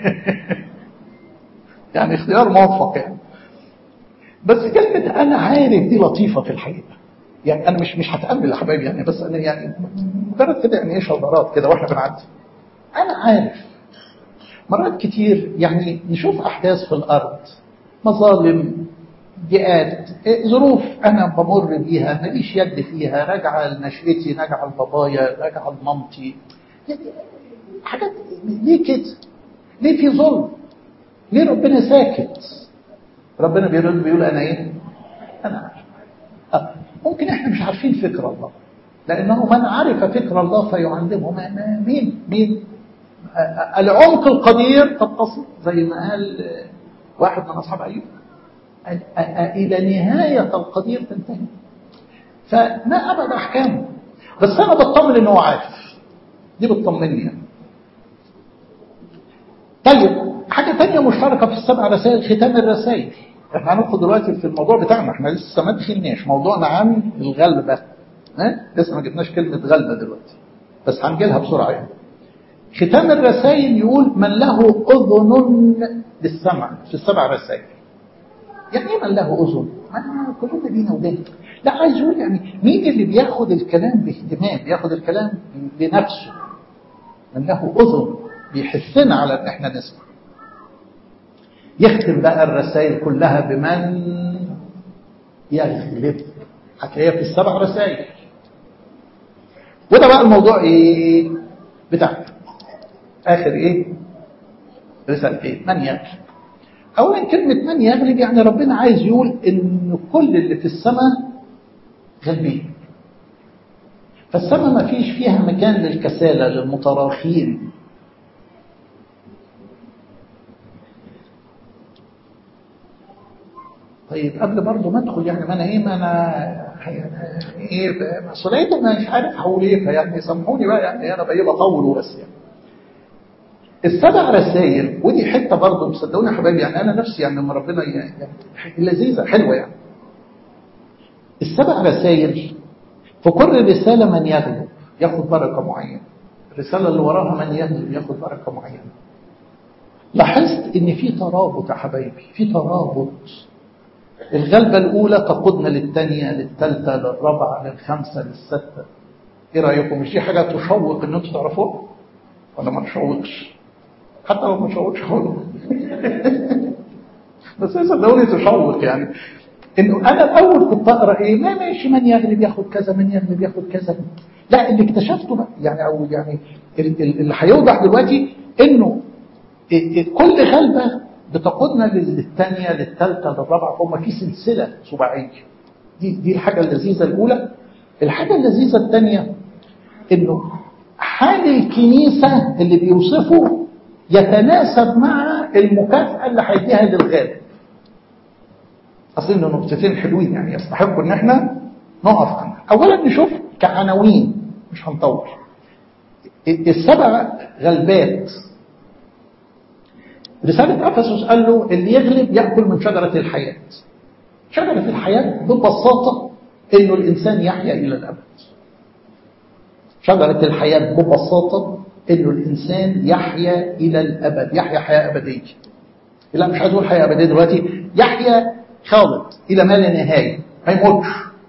يعني اختيار موفق يعني. بس كلمة أنا عارف دي لطيفة في الحقيقة. يعني أنا مش هتأمل يا حبايبي يعني، بس أنا يعني مجرد كده يعني إيه شذرات كده وإحنا بنعدي. أنا عارف. مرات كتير يعني نشوف أحداث في الأرض، مظالم، ضيقات، ظروف أنا بمر بيها ماليش يد فيها، راجعة لنشأتي، راجعة لبابايا، راجعة لمامتي، يعني حاجات. ليه كده؟ ليه في ظلم؟ ليه ربنا ساكت؟ ربنا بيقول أنا إيه؟ أنا عارف. ممكن إحنا مش عارفين فكر الله، لأنه من عرف فكر الله فيعلمه. مين؟ العمق القدير قد تصل، زي ما قال واحد من أصحاب أيوب، إلى نهاية القدير تنتهي. فما أبعد أحكامه، بس أنا بطمن إنه عارف، دي بتطمني يعني. طيب حاجة تانية مشتركة في السبع رسائل، ختام الرسائل. احنا هندخل دلوقتي في الموضوع بتاعنا، احنا لسه ما دخلناش موضوعنا عن الغلبة، لسه ما جبناش كلمة غلبة دلوقتي، بس هنجيلها بسرعة يعني. ختام الرسائل يقول من له أذن للسمع في السبع رسائل. يعني ايه من له أذن؟ ما كلنا لينا ودان. لا، عايز يقول يعني مين اللي بياخد الكلام باهتمام، بياخد الكلام لنفسه. من له أذن بيحثنا على ان احنا نسمع. يختم بقى الرسائل كلها بمن يغلب، هتلاقيها في السبع رسائل. وده بقى الموضوع ايه بتاعنا، اخر ايه رسالتين، من يغلب. اولا كلمة من يغلب يعني ربنا عايز يقول ان كل اللي في السماء غالبين. فالسماء ما فيش فيها مكان للكسالى، للمتراخين. طيب قبل برضه ما ادخل يعني ما انا ايه مسؤوليتي، انا مش عارف هقول ايه، فيعني سامحوني بقى، يعني انا بقى بطول بس يعني. السبع رسائل، ودي حته برضه مصدقوني يا حبايبي، يعني انا نفسي يعني لما ربنا يعني لذيذه حلوه يعني. السبع رسائل في كل رساله من يغلب ياخد بركه معينه، الرساله اللي وراها من يغلب ياخد بركه معينه. لاحظت ان في ترابط يا حبايبي، في ترابط. الغلبة الأولى تقودنا للثانية، للثالثة، للرابعة، للخامسة، للستة. إيه رأيكم؟ مش دي حاجة تشوق إن أنتوا تعرفوها؟ ولا ما تشوقش؟ حتى لو ما تشوقش خالص. بس صدقوني تشوق يعني. إنه أنا الأول كنت أقرأ إيه؟ ما ماشي، من يغلب ياخد كذا، من يغلب ياخد كذا. لا، اللي اكتشفته بقى يعني، أو يعني اللي هيوضح دلوقتي إنه كل غلبة بتقودنا للثانية، للثالثة، للرابعة. هم في سلسلة سباعية. دي الحاجة اللذيذة الأولى. الحاجة اللذيذة الثانية إنه حال الكنيسة اللي بيوصفه يتناسب مع المكافأة اللي هيديها للغالب. أصل إنه نقطتين حلوين يعني يستحقوا إن إحنا نقف عنها. أولا نشوف كعناوين، مش هنطول. السبع غلبات. رسالة أفسس قال له اللي يغلب يأكل من شجرة الحياة. شجرة الحياة ببساطة إنه الإنسان يحيا إلى الأبد. شجرة الحياة ببساطة إنه الإنسان يحيا إلى الأبد، يحيا حياة أبدية. لا مش عايز أقول حياة أبدية دلوقتي، يحيا خالد إلى ما لا نهاية، ما يموتش.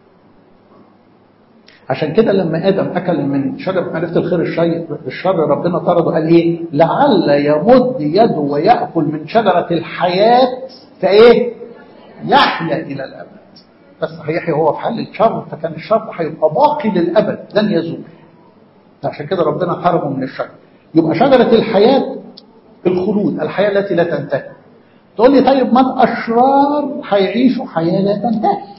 عشان كده لما آدم أكل من شجرة معرفة الخير الشر، ربنا طرده قال إيه؟ لعل يمد يده ويأكل من شجرة الحياة فإيه؟ يحيا إلى الأبد. بس هيحيا هو في حال الشر، فكان الشر هيبقى باقي للأبد لن يزول. عشان كده ربنا حرمه من الشجرة. يبقى شجرة الحياة الخلود، الحياة التي لا تنتهي. تقول لي طيب ما الأشرار هيعيشوا حياة لا تنتهي،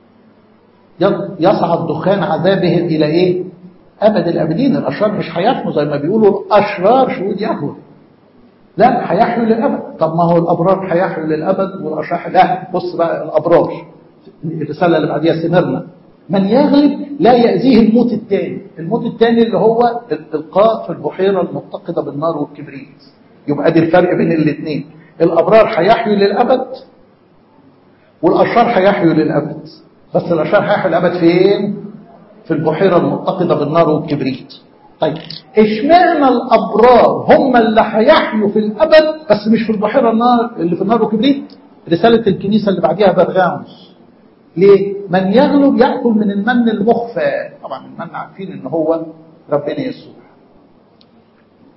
يصعد دخان عذابهم إلى إيه؟ أبد الأبدين. الأشرار مش هيحيوا زي ما بيقولوا الأشرار شهود يهوه، لا هيحيوا للأبد. طب ما هو الأبرار هيحيوا للأبد والأشرار لا. بص بقى الأبرار، الرسالة اللي بعديها سمرنا، من يغلب لا يأذيه الموت الثاني. الموت الثاني اللي هو الإلقاء في البحيرة المتقدة بالنار والكبريت. يبقى دي الفرق بين الاثنين. الأبرار هيحيوا للأبد والأشرار هيحيوا للأبد. بس الأشرار هيحيوا للأبد فين؟ في البحيرة المتقدة بالنار والكبريت. طيب اشمعنى الأبرار هم اللي هيحيوا في الأبد بس مش في البحيرة النار اللي في النار والكبريت؟ رسالة الكنيسة اللي بعديها برغاموس. ليه؟ من يغلب يأكل من المن المخفى. طبعا المن عارفين ان هو ربنا يسوع.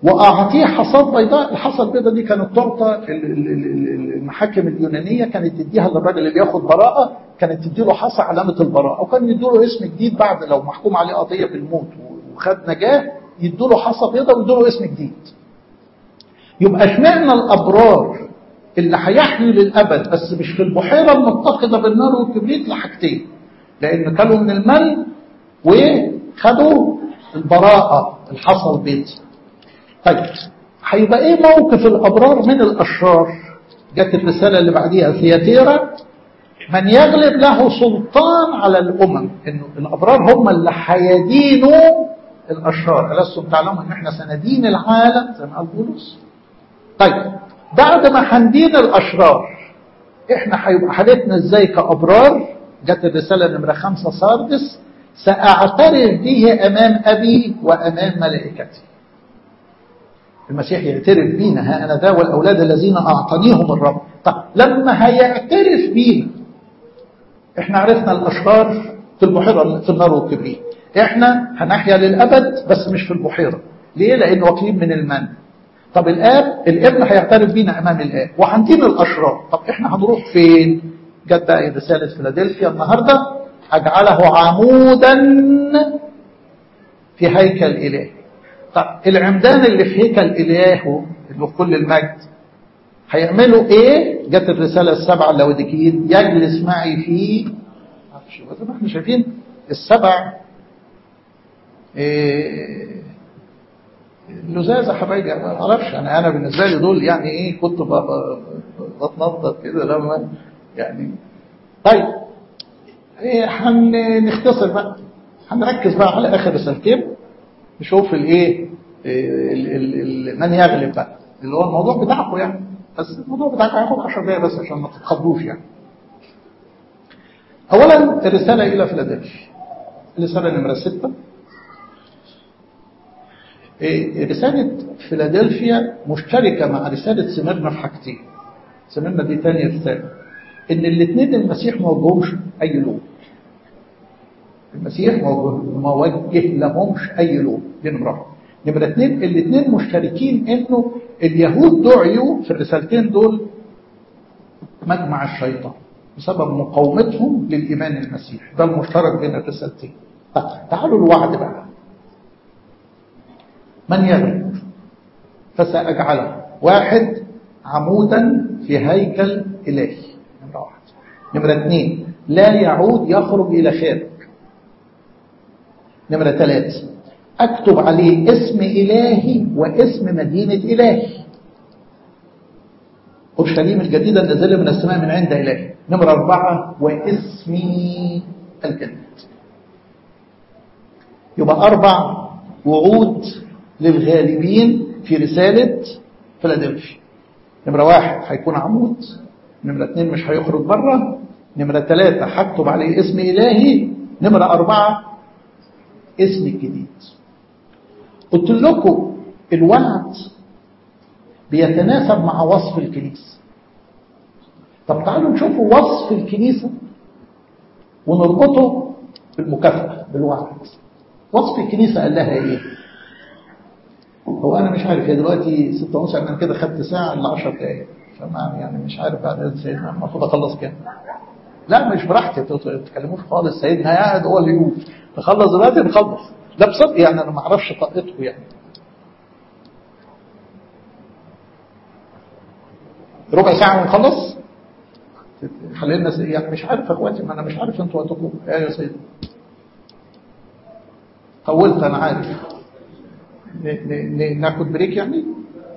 وأعطيه حصاد بيضاء. الحصى البيضاء دي كانت تعطى المحاكم اليونانية، كانت تديها للراجل اللي بياخد براءة، كانت تديله حصى علامة البراءة، وكان يديله اسم جديد بعد لو محكوم عليه قضية بالموت وخد نجاة، يديله حصى بيضاء ويديله اسم جديد. يبقى اشمعنى الأبرار اللي هيحيوا للأبد بس مش في البحيرة المتقدة بالنار والكبريت؟ لحاجتين: لأن كانوا من المن وخدوا البراءة الحصى البيض. طيب هيبقى ايه موقف الأبرار من الأشرار؟ جت الرسالة اللي بعديها ثياتيرا: من يغلب له سلطان على الأمم. إنه الأبرار هم اللي هيدينوا الأشرار. ألستم تعلموا إن إحنا سندين العالم زي ما قال بولس؟ طيب بعد ما هندين الأشرار إحنا هيبقى حالتنا إزاي كأبرار؟ جت الرسالة نمرة 5 ساردس: سأعترف به أمام أبي وأمام ملائكتي. المسيح يعترف بينا: ها أنا ذا والأولاد الذين أعطانيهم الرب. طب لما هيعترف بينا إحنا عرفنا الأشرار في البحيرة في النار والكبريت، إحنا هنحيا للأبد بس مش في البحيرة. ليه؟ لأن واكلين من المن. طب الابن هيعترف بينا أمام الآب وهندين الأشرار. طب إحنا هنروح فين؟ جت بقى رسالة فيلادلفيا النهاردة: أجعله عمودا في هيكل إله. طب العمدان اللي في هيكل إلهه اللي في كل المجد هيعملوا إيه؟ جت الرسالة 7 اللوديكيين: يجلس معي في زي ما احنا شايفين السبع لزازة حبايبي. ما اعرفش انا بالنسبه لي دول يعني ايه، كنت بتنطط كده لما يعني. طيب هنختصر بقى، هنركز بقى على اخر رسالتين نشوف الايه من يغلب بقى، اللي هو الموضوع بتاعكم يعني. بس الموضوع بتاعكم هياخد 10 دقايق بس عشان ما تتخضوش يعني. اولا الرساله الى فيلادلفيا، الرساله نمره 6. رسالة فيلادلفيا مشتركة مع رسالة سميرنا في حاجتين. سميرنا دي تاني رسالة، إن الاثنين المسيح ما وجههمش أي لوم. المسيح ما وجه لهمش أي لوم، دي نمرة 1. نمرة 2، الاثنين مشتركين إنه اليهود دعيوا في الرسالتين دول مجمع الشيطان بسبب مقاومتهم للإيمان المسيح. ده المشترك بين الرسالتين. تعالوا الوعد بقى: من يغلب فسأجعله 1 عمودا في هيكل إلهي. نمرة 1. نمرة 2 لا يعود يخرج إلى خارج. نمرة 3 أكتب عليه اسم إلهي واسم مدينة إلهي، أورشليم الجديدة النازلة من السماء من عند إلهي. نمرة 4 واسمي الجديد. يبقى 4 وعود للغالبين في رسالة فيلادلفيا. نمرة 1 هيكون عمود. نمرة 2 مش هيخرج بره. نمرة 3 هكتب عليه اسم إلهي. نمرة 4 اسم الجديد. قلت لكم الوعد بيتناسب مع وصف الكنيسة. طب تعالوا نشوفوا وصف الكنيسة ونربطه بالمكافأة بالوعد. وصف الكنيسة قال لها ايه؟ هو انا مش عارف، هي دلوقتي 6:30، انا كده خدت ساعة الا 10 دقايق، فما يعني مش عارف بعد سيدنا المفروض اخلص كام. لا مش براحتي، ما تتكلموش خالص، سيدنا قاعد هو اللي يقول نخلص دلوقتي نخلص. لا بصدق يعني انا ما اعرفش طاقته يعني. ربع ساعة ونخلص. خلينا يعني مش عارف يا اخواتي، ما انا مش عارف انتوا وقتكم ايه يا سيدي. طولت انا عارف. ناخد بريك يعني.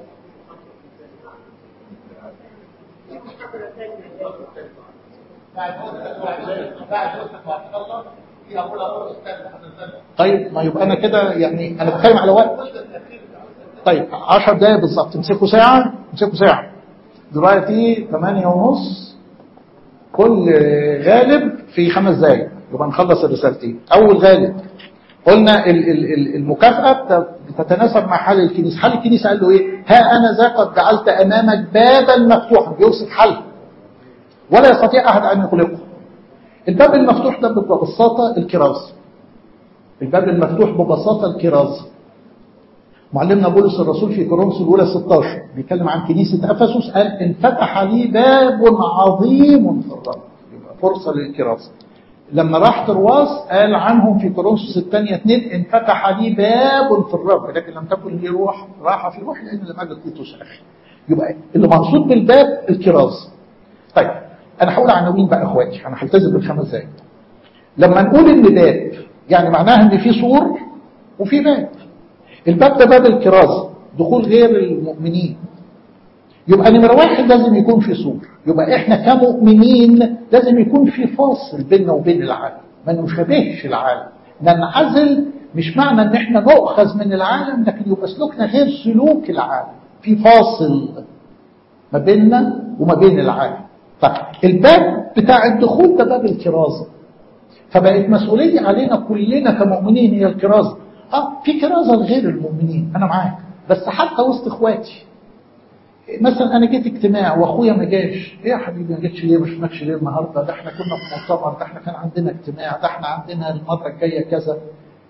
طيب ما يبقى انا كده يعني انا بتكلم على وقت. طيب 10 دقايق بالظبط. امسكوا ساعة، امسكوا ساعة. دلوقتي 8:30. كل غالب في 5 دقايق يبقى نخلص الرسالتين. اول غالب قلنا المكافأة تتناسب مع حال الكنيسة. حال الكنيسة قال له ايه؟ ها انا ذا قد جعلت امامك بابا مفتوحا. بيوصف حل ولا يستطيع احد ان يغلقه. الباب المفتوح ده ببساطة الكرازة. الباب المفتوح ببساطة الكرازة. معلمنا بولس الرسول في كورنثوس الأولى 16 بيتكلم عن كنيسة أفسس، قال انفتح لي باب عظيم في الرب، يبقى فرصة للكراسة. لما راح ترواس قال عنهم في كورنثوس الثانية 2 انفتح لي باب في الرب، لكن لم تكن لي روح راحة في روحي لأن لم أجد تيتوس أخي. يبقى اللي مقصود بالباب الكراسة. طيب أنا هقول عناوين بقى إخواتي، أنا هلتزم بال5 دقايق. لما نقول إن باب يعني معناها إن في سور وفي باب. الباب ده باب الكرازة، دخول غير المؤمنين. يبقى نمرة 1 لازم يكون في سور. يبقى احنا كمؤمنين لازم يكون في فاصل بيننا وبين العالم، ما نشبهش العالم، ننعزل. مش معنى ان احنا نؤخذ من العالم، لكن يبقى سلوكنا غير سلوك العالم، في فاصل ما بيننا وما بين العالم. طيب الباب بتاع الدخول ده باب الكرازة، فبقت مسؤولية علينا كلنا كمؤمنين هي الكرازة. في كرازة لغير المؤمنين، أنا معاك، بس حتى وسط إخواتي. مثلا أنا جيت اجتماع وأخويا ما جاش، إيه يا حبيبي ما جيتش ليه؟ مش ماكش ليه النهارده؟ ده إحنا كنا في مؤتمر، ده إحنا كان عندنا اجتماع، ده إحنا عندنا المرة الجاية كذا.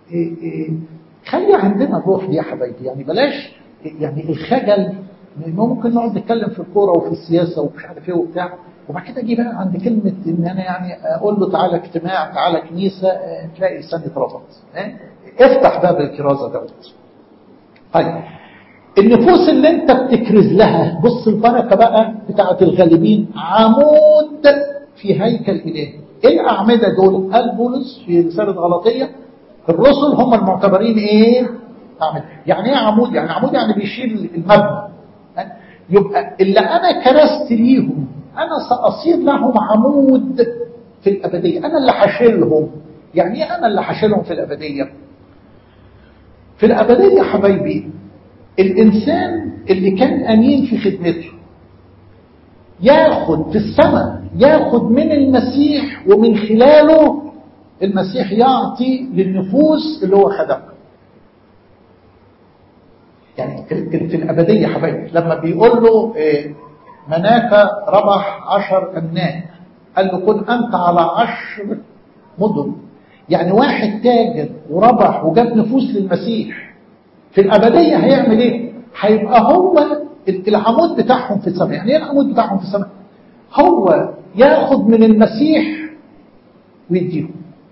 خلي عندنا الروح دي يا حبايبي، يعني بلاش يعني الخجل. ممكن نقعد نتكلم في الكورة وفي السياسة ومش عارف إيه وبتاع، وبعد كده اجي بقى عند كلمة ان انا يعني اقول له تعالى اجتماع، تعالى كنيسة، تلاقي لساني اترفض. افتح باب الكرازة دوت. طيب النفوس اللي انت بتكرز لها، بص البركة بقى بتاعت الغالبين، عمود في هيكل إله. ايه الأعمدة دول؟ قال بولس في رسالة غلطية الرسل هم المعتبرين ايه؟ أعمدة. يعني ايه عمود؟ يعني عمود يعني بيشيل المبنى. يبقى اللي انا كرست ليهم أنا سأصير لهم عمود في الأبدية، أنا اللي حشيلهم. يعني إيه أنا اللي حشيلهم في الأبدية؟ في الأبدية حبايبي الإنسان اللي كان أمين في خدمته ياخد في السماء، ياخد من المسيح، ومن خلاله المسيح يعطي للنفوس اللي هو خدمها. يعني في الأبدية حبايبي لما بيقول له مناك ربح 10 أمناء، قال له كن أنت على 10 مدن. يعني واحد تاجر وربح وجاب نفوس للمسيح، في الأبدية هيعمل إيه؟ هيبقى هو العمود بتاعهم في السماء. يعني إيه العمود بتاعهم في السماء؟ هو ياخد من المسيح ويديهم.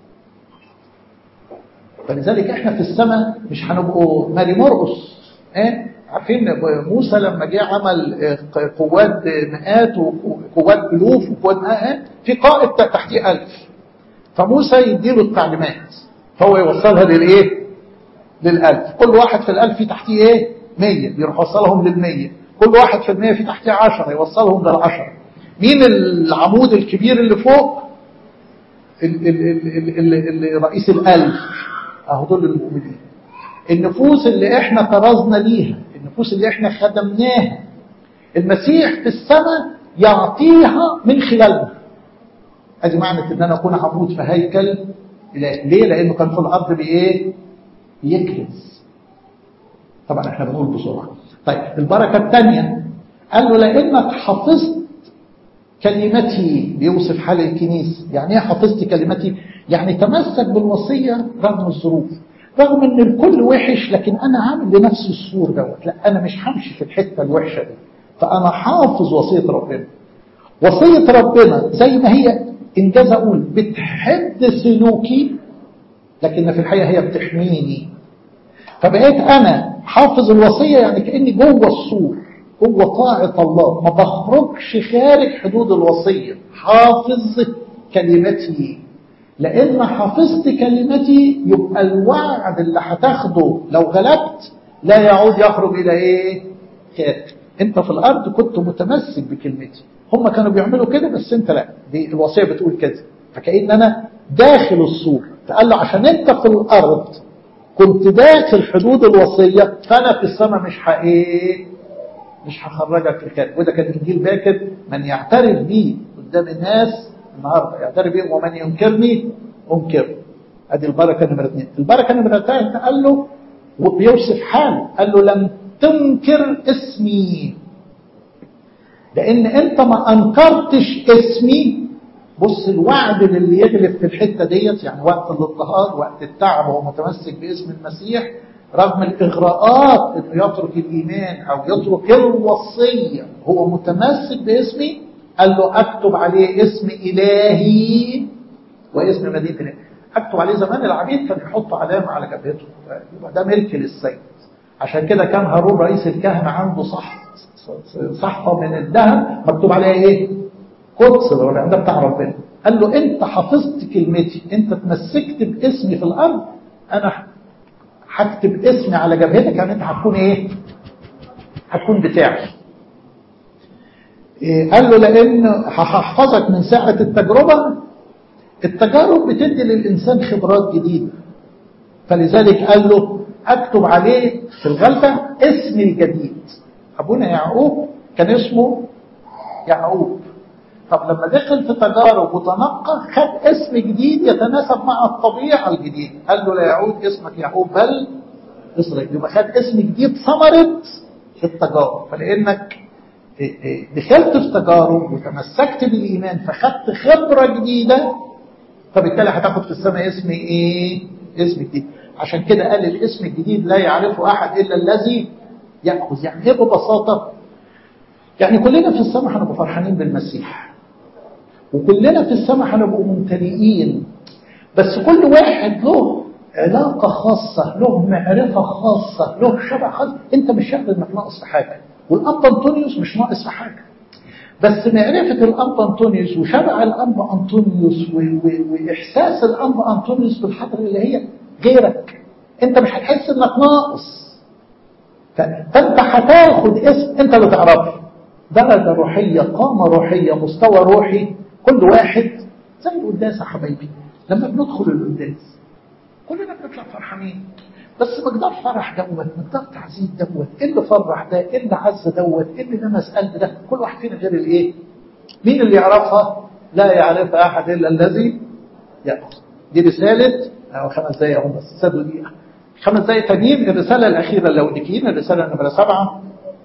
فلذلك احنا في السماء مش هنبقوا ماري مرقس. عارفين موسى لما جه عمل قوات مئات وقوات ألوف وقوات مئات، في قائد تحتيه 1000، فموسى يديله التعليمات فهو يوصلها للايه؟ لل1000. كل واحد في ال1000 في تحتيه ايه؟ 100، يروح يوصلهم لل100. كل واحد في ال100 في تحتيه 10 يوصلهم لل10. مين العمود الكبير اللي فوق؟ رئيس ال1000. اهو دول المؤمنين، النفوس اللي احنا كرزنا ليها، النفوس اللي احنا خدمناها، المسيح في السماء يعطيها من خلالنا. ادي معنى ان انا اكون عمود في هيكل. ليه؟ لانه كان في الارض بايه؟ يكرز. طبعا احنا بنقول بسرعه. طيب البركه الثانيه قال له لانك حفظت كلمتي، بيوصف حال الكنيسه. يعني ايه حفظت كلمتي؟ يعني تمسك بالوصيه رغم الظروف، رغم ان الكل وحش، لكن انا عامل لنفسي السور دوت، لا انا مش همشي في الحته الوحشه دي، فانا حافظ وصيه ربنا. وصيه ربنا زي ما هي انجاز اقول بتحد سلوكي، لكن في الحقيقه هي بتحميني. فبقيت انا حافظ الوصيه، يعني كاني جوه السور، جوه طاعه الله، ما بخرجش خارج حدود الوصيه. حافظ كلمتي، لأن حفظت كلمتي يبقى الوعد اللي هتاخده لو غلبت لا يعود يخرج إلى إيه؟ خارج. أنت في الأرض كنت متمسك بكلمتي، هم كانوا بيعملوا كده بس أنت لا، دي الوصية بتقول كده. فكأن أنا داخل السور، فقال له عشان أنت في الأرض كنت داخل حدود الوصية، فأنا في السماء مش هخرجك لخارج. وده كان إنجيل باكر، من يعترف بيه قدام الناس النهارده يعترف بيه، ومن ينكرني انكره. ادي البركه نمره 2. البركه نمره 3 قال له وبيوصف حاله، قال له لم تنكر اسمي، لان انت ما انكرتش اسمي. بص الوعد اللي يغلب في الحته ديت، يعني وقت الاضطهاد، وقت التعب، هو متمسك باسم المسيح، رغم الإغراءات إنه يترك الإيمان أو يترك الوصية، هو متمسك باسمي. قال له أكتب عليه اسم إلهي واسم مدينة إلهي. أكتب عليه. زمان العبيد كان يحطوا علامة على جبهته، يبقى ده ملك للسيد. عشان كده كان هارون رئيس الكهنة عنده صحفة من الذهب مكتوب عليها إيه؟ قدس، ده بتاع ربنا. قال له أنت حفظت كلمتي، أنت تمسكت باسمي في الأرض، أنا هكتب اسمي على جبهتك، يعني أنت هتكون إيه؟ هتكون بتاعي. قال له لأن هحفظك من ساعة التجربة. التجارب بتدي للإنسان خبرات جديدة، فلذلك قال له أكتب عليه في الغلبة اسمي الجديد. أبونا يعقوب كان اسمه يعقوب، طب لما دخل في تجارب وتنقى خد اسم جديد يتناسب مع الطبيعة الجديدة. قال له لا يعود اسمك يعقوب بل إسرائيل. يبقى خد اسم جديد ثمرة التجارب. فلأنك دخلت في تجارب وتمسكت بالإيمان فخدت خبرة جديدة، فبالتالي هتاخد في السماء اسم إيه؟ اسم جديد. عشان كده قال الاسم الجديد لا يعرفه أحد إلا الذي يأخذ. يعني إيه ببساطة؟ يعني كلنا في السماء هنبقى فرحانين بالمسيح، وكلنا في السماء هنبقى ممتلئين، بس كل واحد له علاقة خاصة، له معرفة خاصة، له شبع خاص. انت مش شايف انك ناقص في حاجة، والأب أنطونيوس مش ناقص في حاجة، بس معرفة الأب أنطونيوس وشبع الأب أنطونيوس وإحساس الأب أنطونيوس بالحضرة اللي هي غيرك، انت مش هتحس انك ناقص. فانت هتاخد اسم انت اللي تعرفه، درجة روحية، قامة روحية، مستوى روحي. كل واحد زي القداس يا حبايبي، لما بندخل القداس كلنا بنطلع فرحانين، بس مقدار فرح دوت، مقدار تعزيز دوت، ايه اللي فرح ده، ايه اللي عز دوت، ايه اللي لمس قلب ده، كل واحد فينا غير الايه. مين اللي يعرفها؟ لا يعرفها احد الا الذي يأخذ. دي رسالة 5 دقايق اهو، بس صدقوا دقيقة 5 دقايق تانيين. الرسالة الأخيرة اللوديكيين، الرسالة نمرة 7.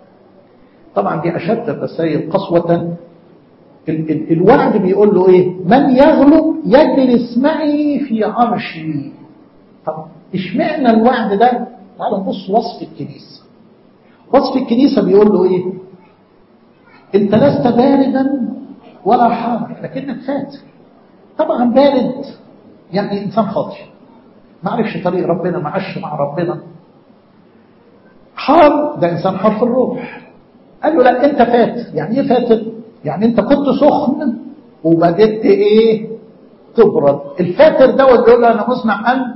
طبعا دي أشد الرسائل قسوة. الوعد بيقول له إيه؟ من يغلب يجلس معي في عرشي. طب اشمعنى الوعد ده؟ تعالوا نبص وصف الكنيسة. وصف الكنيسة بيقول له إيه؟ أنت لست باردا ولا حار لكنك فاتر. طبعا بارد يعني إنسان خاطئ، ما عرفش طريق ربنا، ما عاش مع ربنا. حار ده إنسان حار في الروح. قال له لا أنت فاتر. يعني إيه فاتر؟ يعني أنت كنت سخن وبدأت إيه؟ تبرد. الفاتر ده بيقول له أنا مسمع أن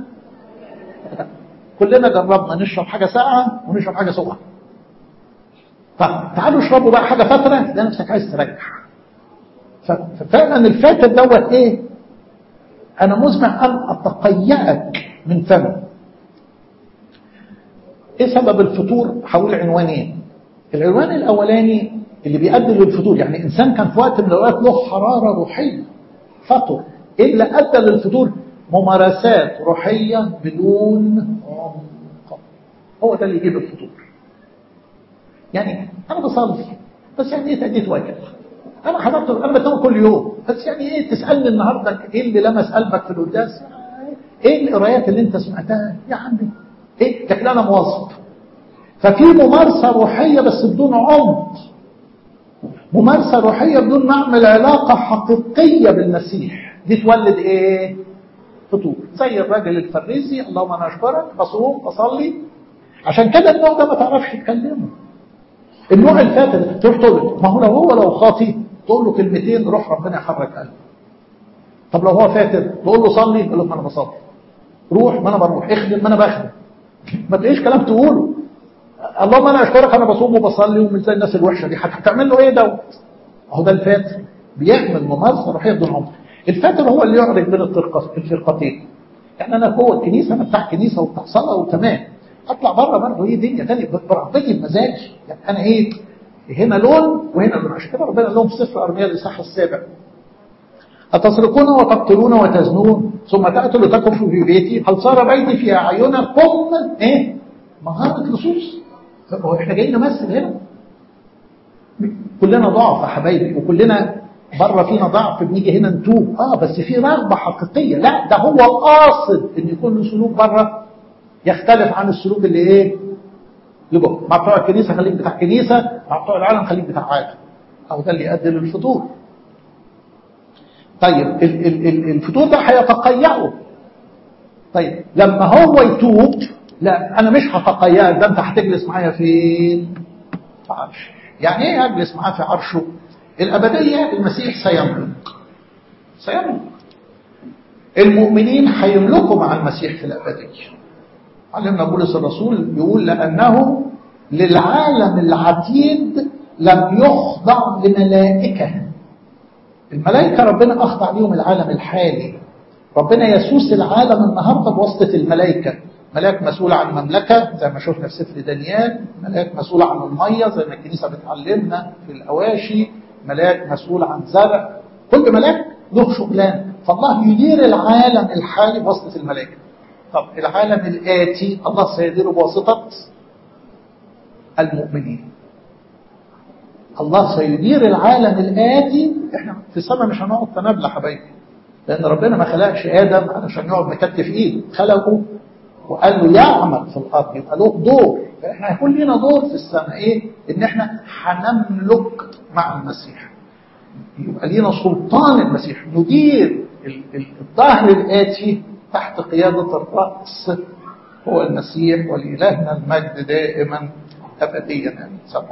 كلنا جربنا نشرب حاجة ساقعة ونشرب حاجة سخنة. فتعالوا اشربوا بقى حاجة فترة ده نفسك عايز ترجع. ففعلا الفاتر دوت إيه؟ أنا مسمع أن أتقيأك من فمي. إيه سبب الفطور؟ حول عنوانين. العنوان الأولاني اللي بيؤدي للفطور، يعني إنسان كان في وقت من الأوقات له حرارة روحية فطر. إيه اللي أدى للفطور؟ ممارسات روحية بدون عمق. هو ده اللي يجيب الفطور. يعني أنا بصلي بس يعني إيه تأديت واجب، أنا حضرت، أنا بتنام كل يوم، بس يعني إيه تسألني النهاردة إيه اللي لمس قلبك في القداس؟ إيه القرايات اللي أنت سمعتها يا عمي؟ إيه؟ لكن أنا مواظب. ففي ممارسة روحية بس بدون عمق، ممارسة روحية بدون نعمل علاقة حقيقية بالمسيح، دي تولد إيه؟ فطور. زي الراجل الفريسي، اللهم أنا أشكرك، بصوم بصلي. عشان كده النوع ده ما تعرفش تكلمه. النوع الفاتر تروح تقول ما هو لو خاطي تقول له كلمتين روح ربنا يحرك قلبه. طب لو هو فاتر تقول له صلي يقول له ما أنا بصلي، روح ما أنا بروح، اخدم ما أنا بخدم. ما تلاقيش كلام تقوله. اللهم أنا أشكرك أنا بصوم وبصلي ومن زي الناس الوحشة دي، هتعمل له إيه دوت؟ أهو ده الفاتر، بيعمل ممارسة روحية بدون عمق. الفاتر هو اللي يعرف بين الفرقتين. يعني أنا جوه الكنيسة، أنا بتاع كنيسة وبتاع صلاة وتمام، أطلع بره برضه إيه دنيا تانية بربطي بمزاجي. يعني أنا إيه هنا لون وهنا لون. عشان كده ربنا قال لهم في سفر أرميا الإصحاح 7 أتسرقون وتقتلون وتزنون ثم تأتوا لتكفوا في بيتي هل صار بيتي في أعينكم إيه؟ مهارة لصوص. هو إحنا جايين نمثل هنا؟ كلنا ضعف يا حبايبي، وكلنا بره فينا ضعف، بنيجي هنا نتوب. بس في رغبة حقيقية. لا ده هو قاصد إن يكون له سلوك بره يختلف عن السلوك اللي ايه؟ اللي بقى مع بتوع الكنيسة خليك بتاع كنيسة، مع بتوع العالم خليك بتاع عالم. أو ده اللي يؤدي للفتور. طيب الفتور ده هيتقيأه. طيب لما هو يتوب، لا أنا مش هتقيأك، ده أنت هتجلس معايا فين؟ في عرش. يعني إيه أجلس معاه في عرشه؟ الأبدية المسيح سيملك. المؤمنين هيملكوا مع المسيح في الأبدية. علمنا بولس الرسول يقول لأنه للعالم العتيد لم يخضع لملائكة. الملائكة ربنا أخضع ليهم العالم الحالي. ربنا يسوس العالم النهاردة بواسطة الملائكة. ملاك مسؤول عن مملكة زي ما شفنا في سفر دانيال، ملاك مسؤول عن المية زي ما الكنيسة بتعلمنا في الأواشي، ملاك مسؤول عن زرع. كل ملاك له شغلان. فالله يدير العالم الحالي بواسطة الملائكة. طب العالم الآتي الله سيديره بواسطة المؤمنين. الله سيدير العالم الآتي. احنا في السماء مش هنقعد تنابلة حبايبي، لأن ربنا ما خلقش آدم علشان يقعد مكتف إيده، خلقه وقال له يعمل في الأرض، يبقى له دور. فإحنا هيكون لنا دور في السماء إيه؟ إن إحنا هنملك مع المسيح، يبقى لنا سلطان المسيح، ندير الظهر الآتي تحت قيادة الرأس هو المسيح. ولإلهنا المجد دائما أبديا.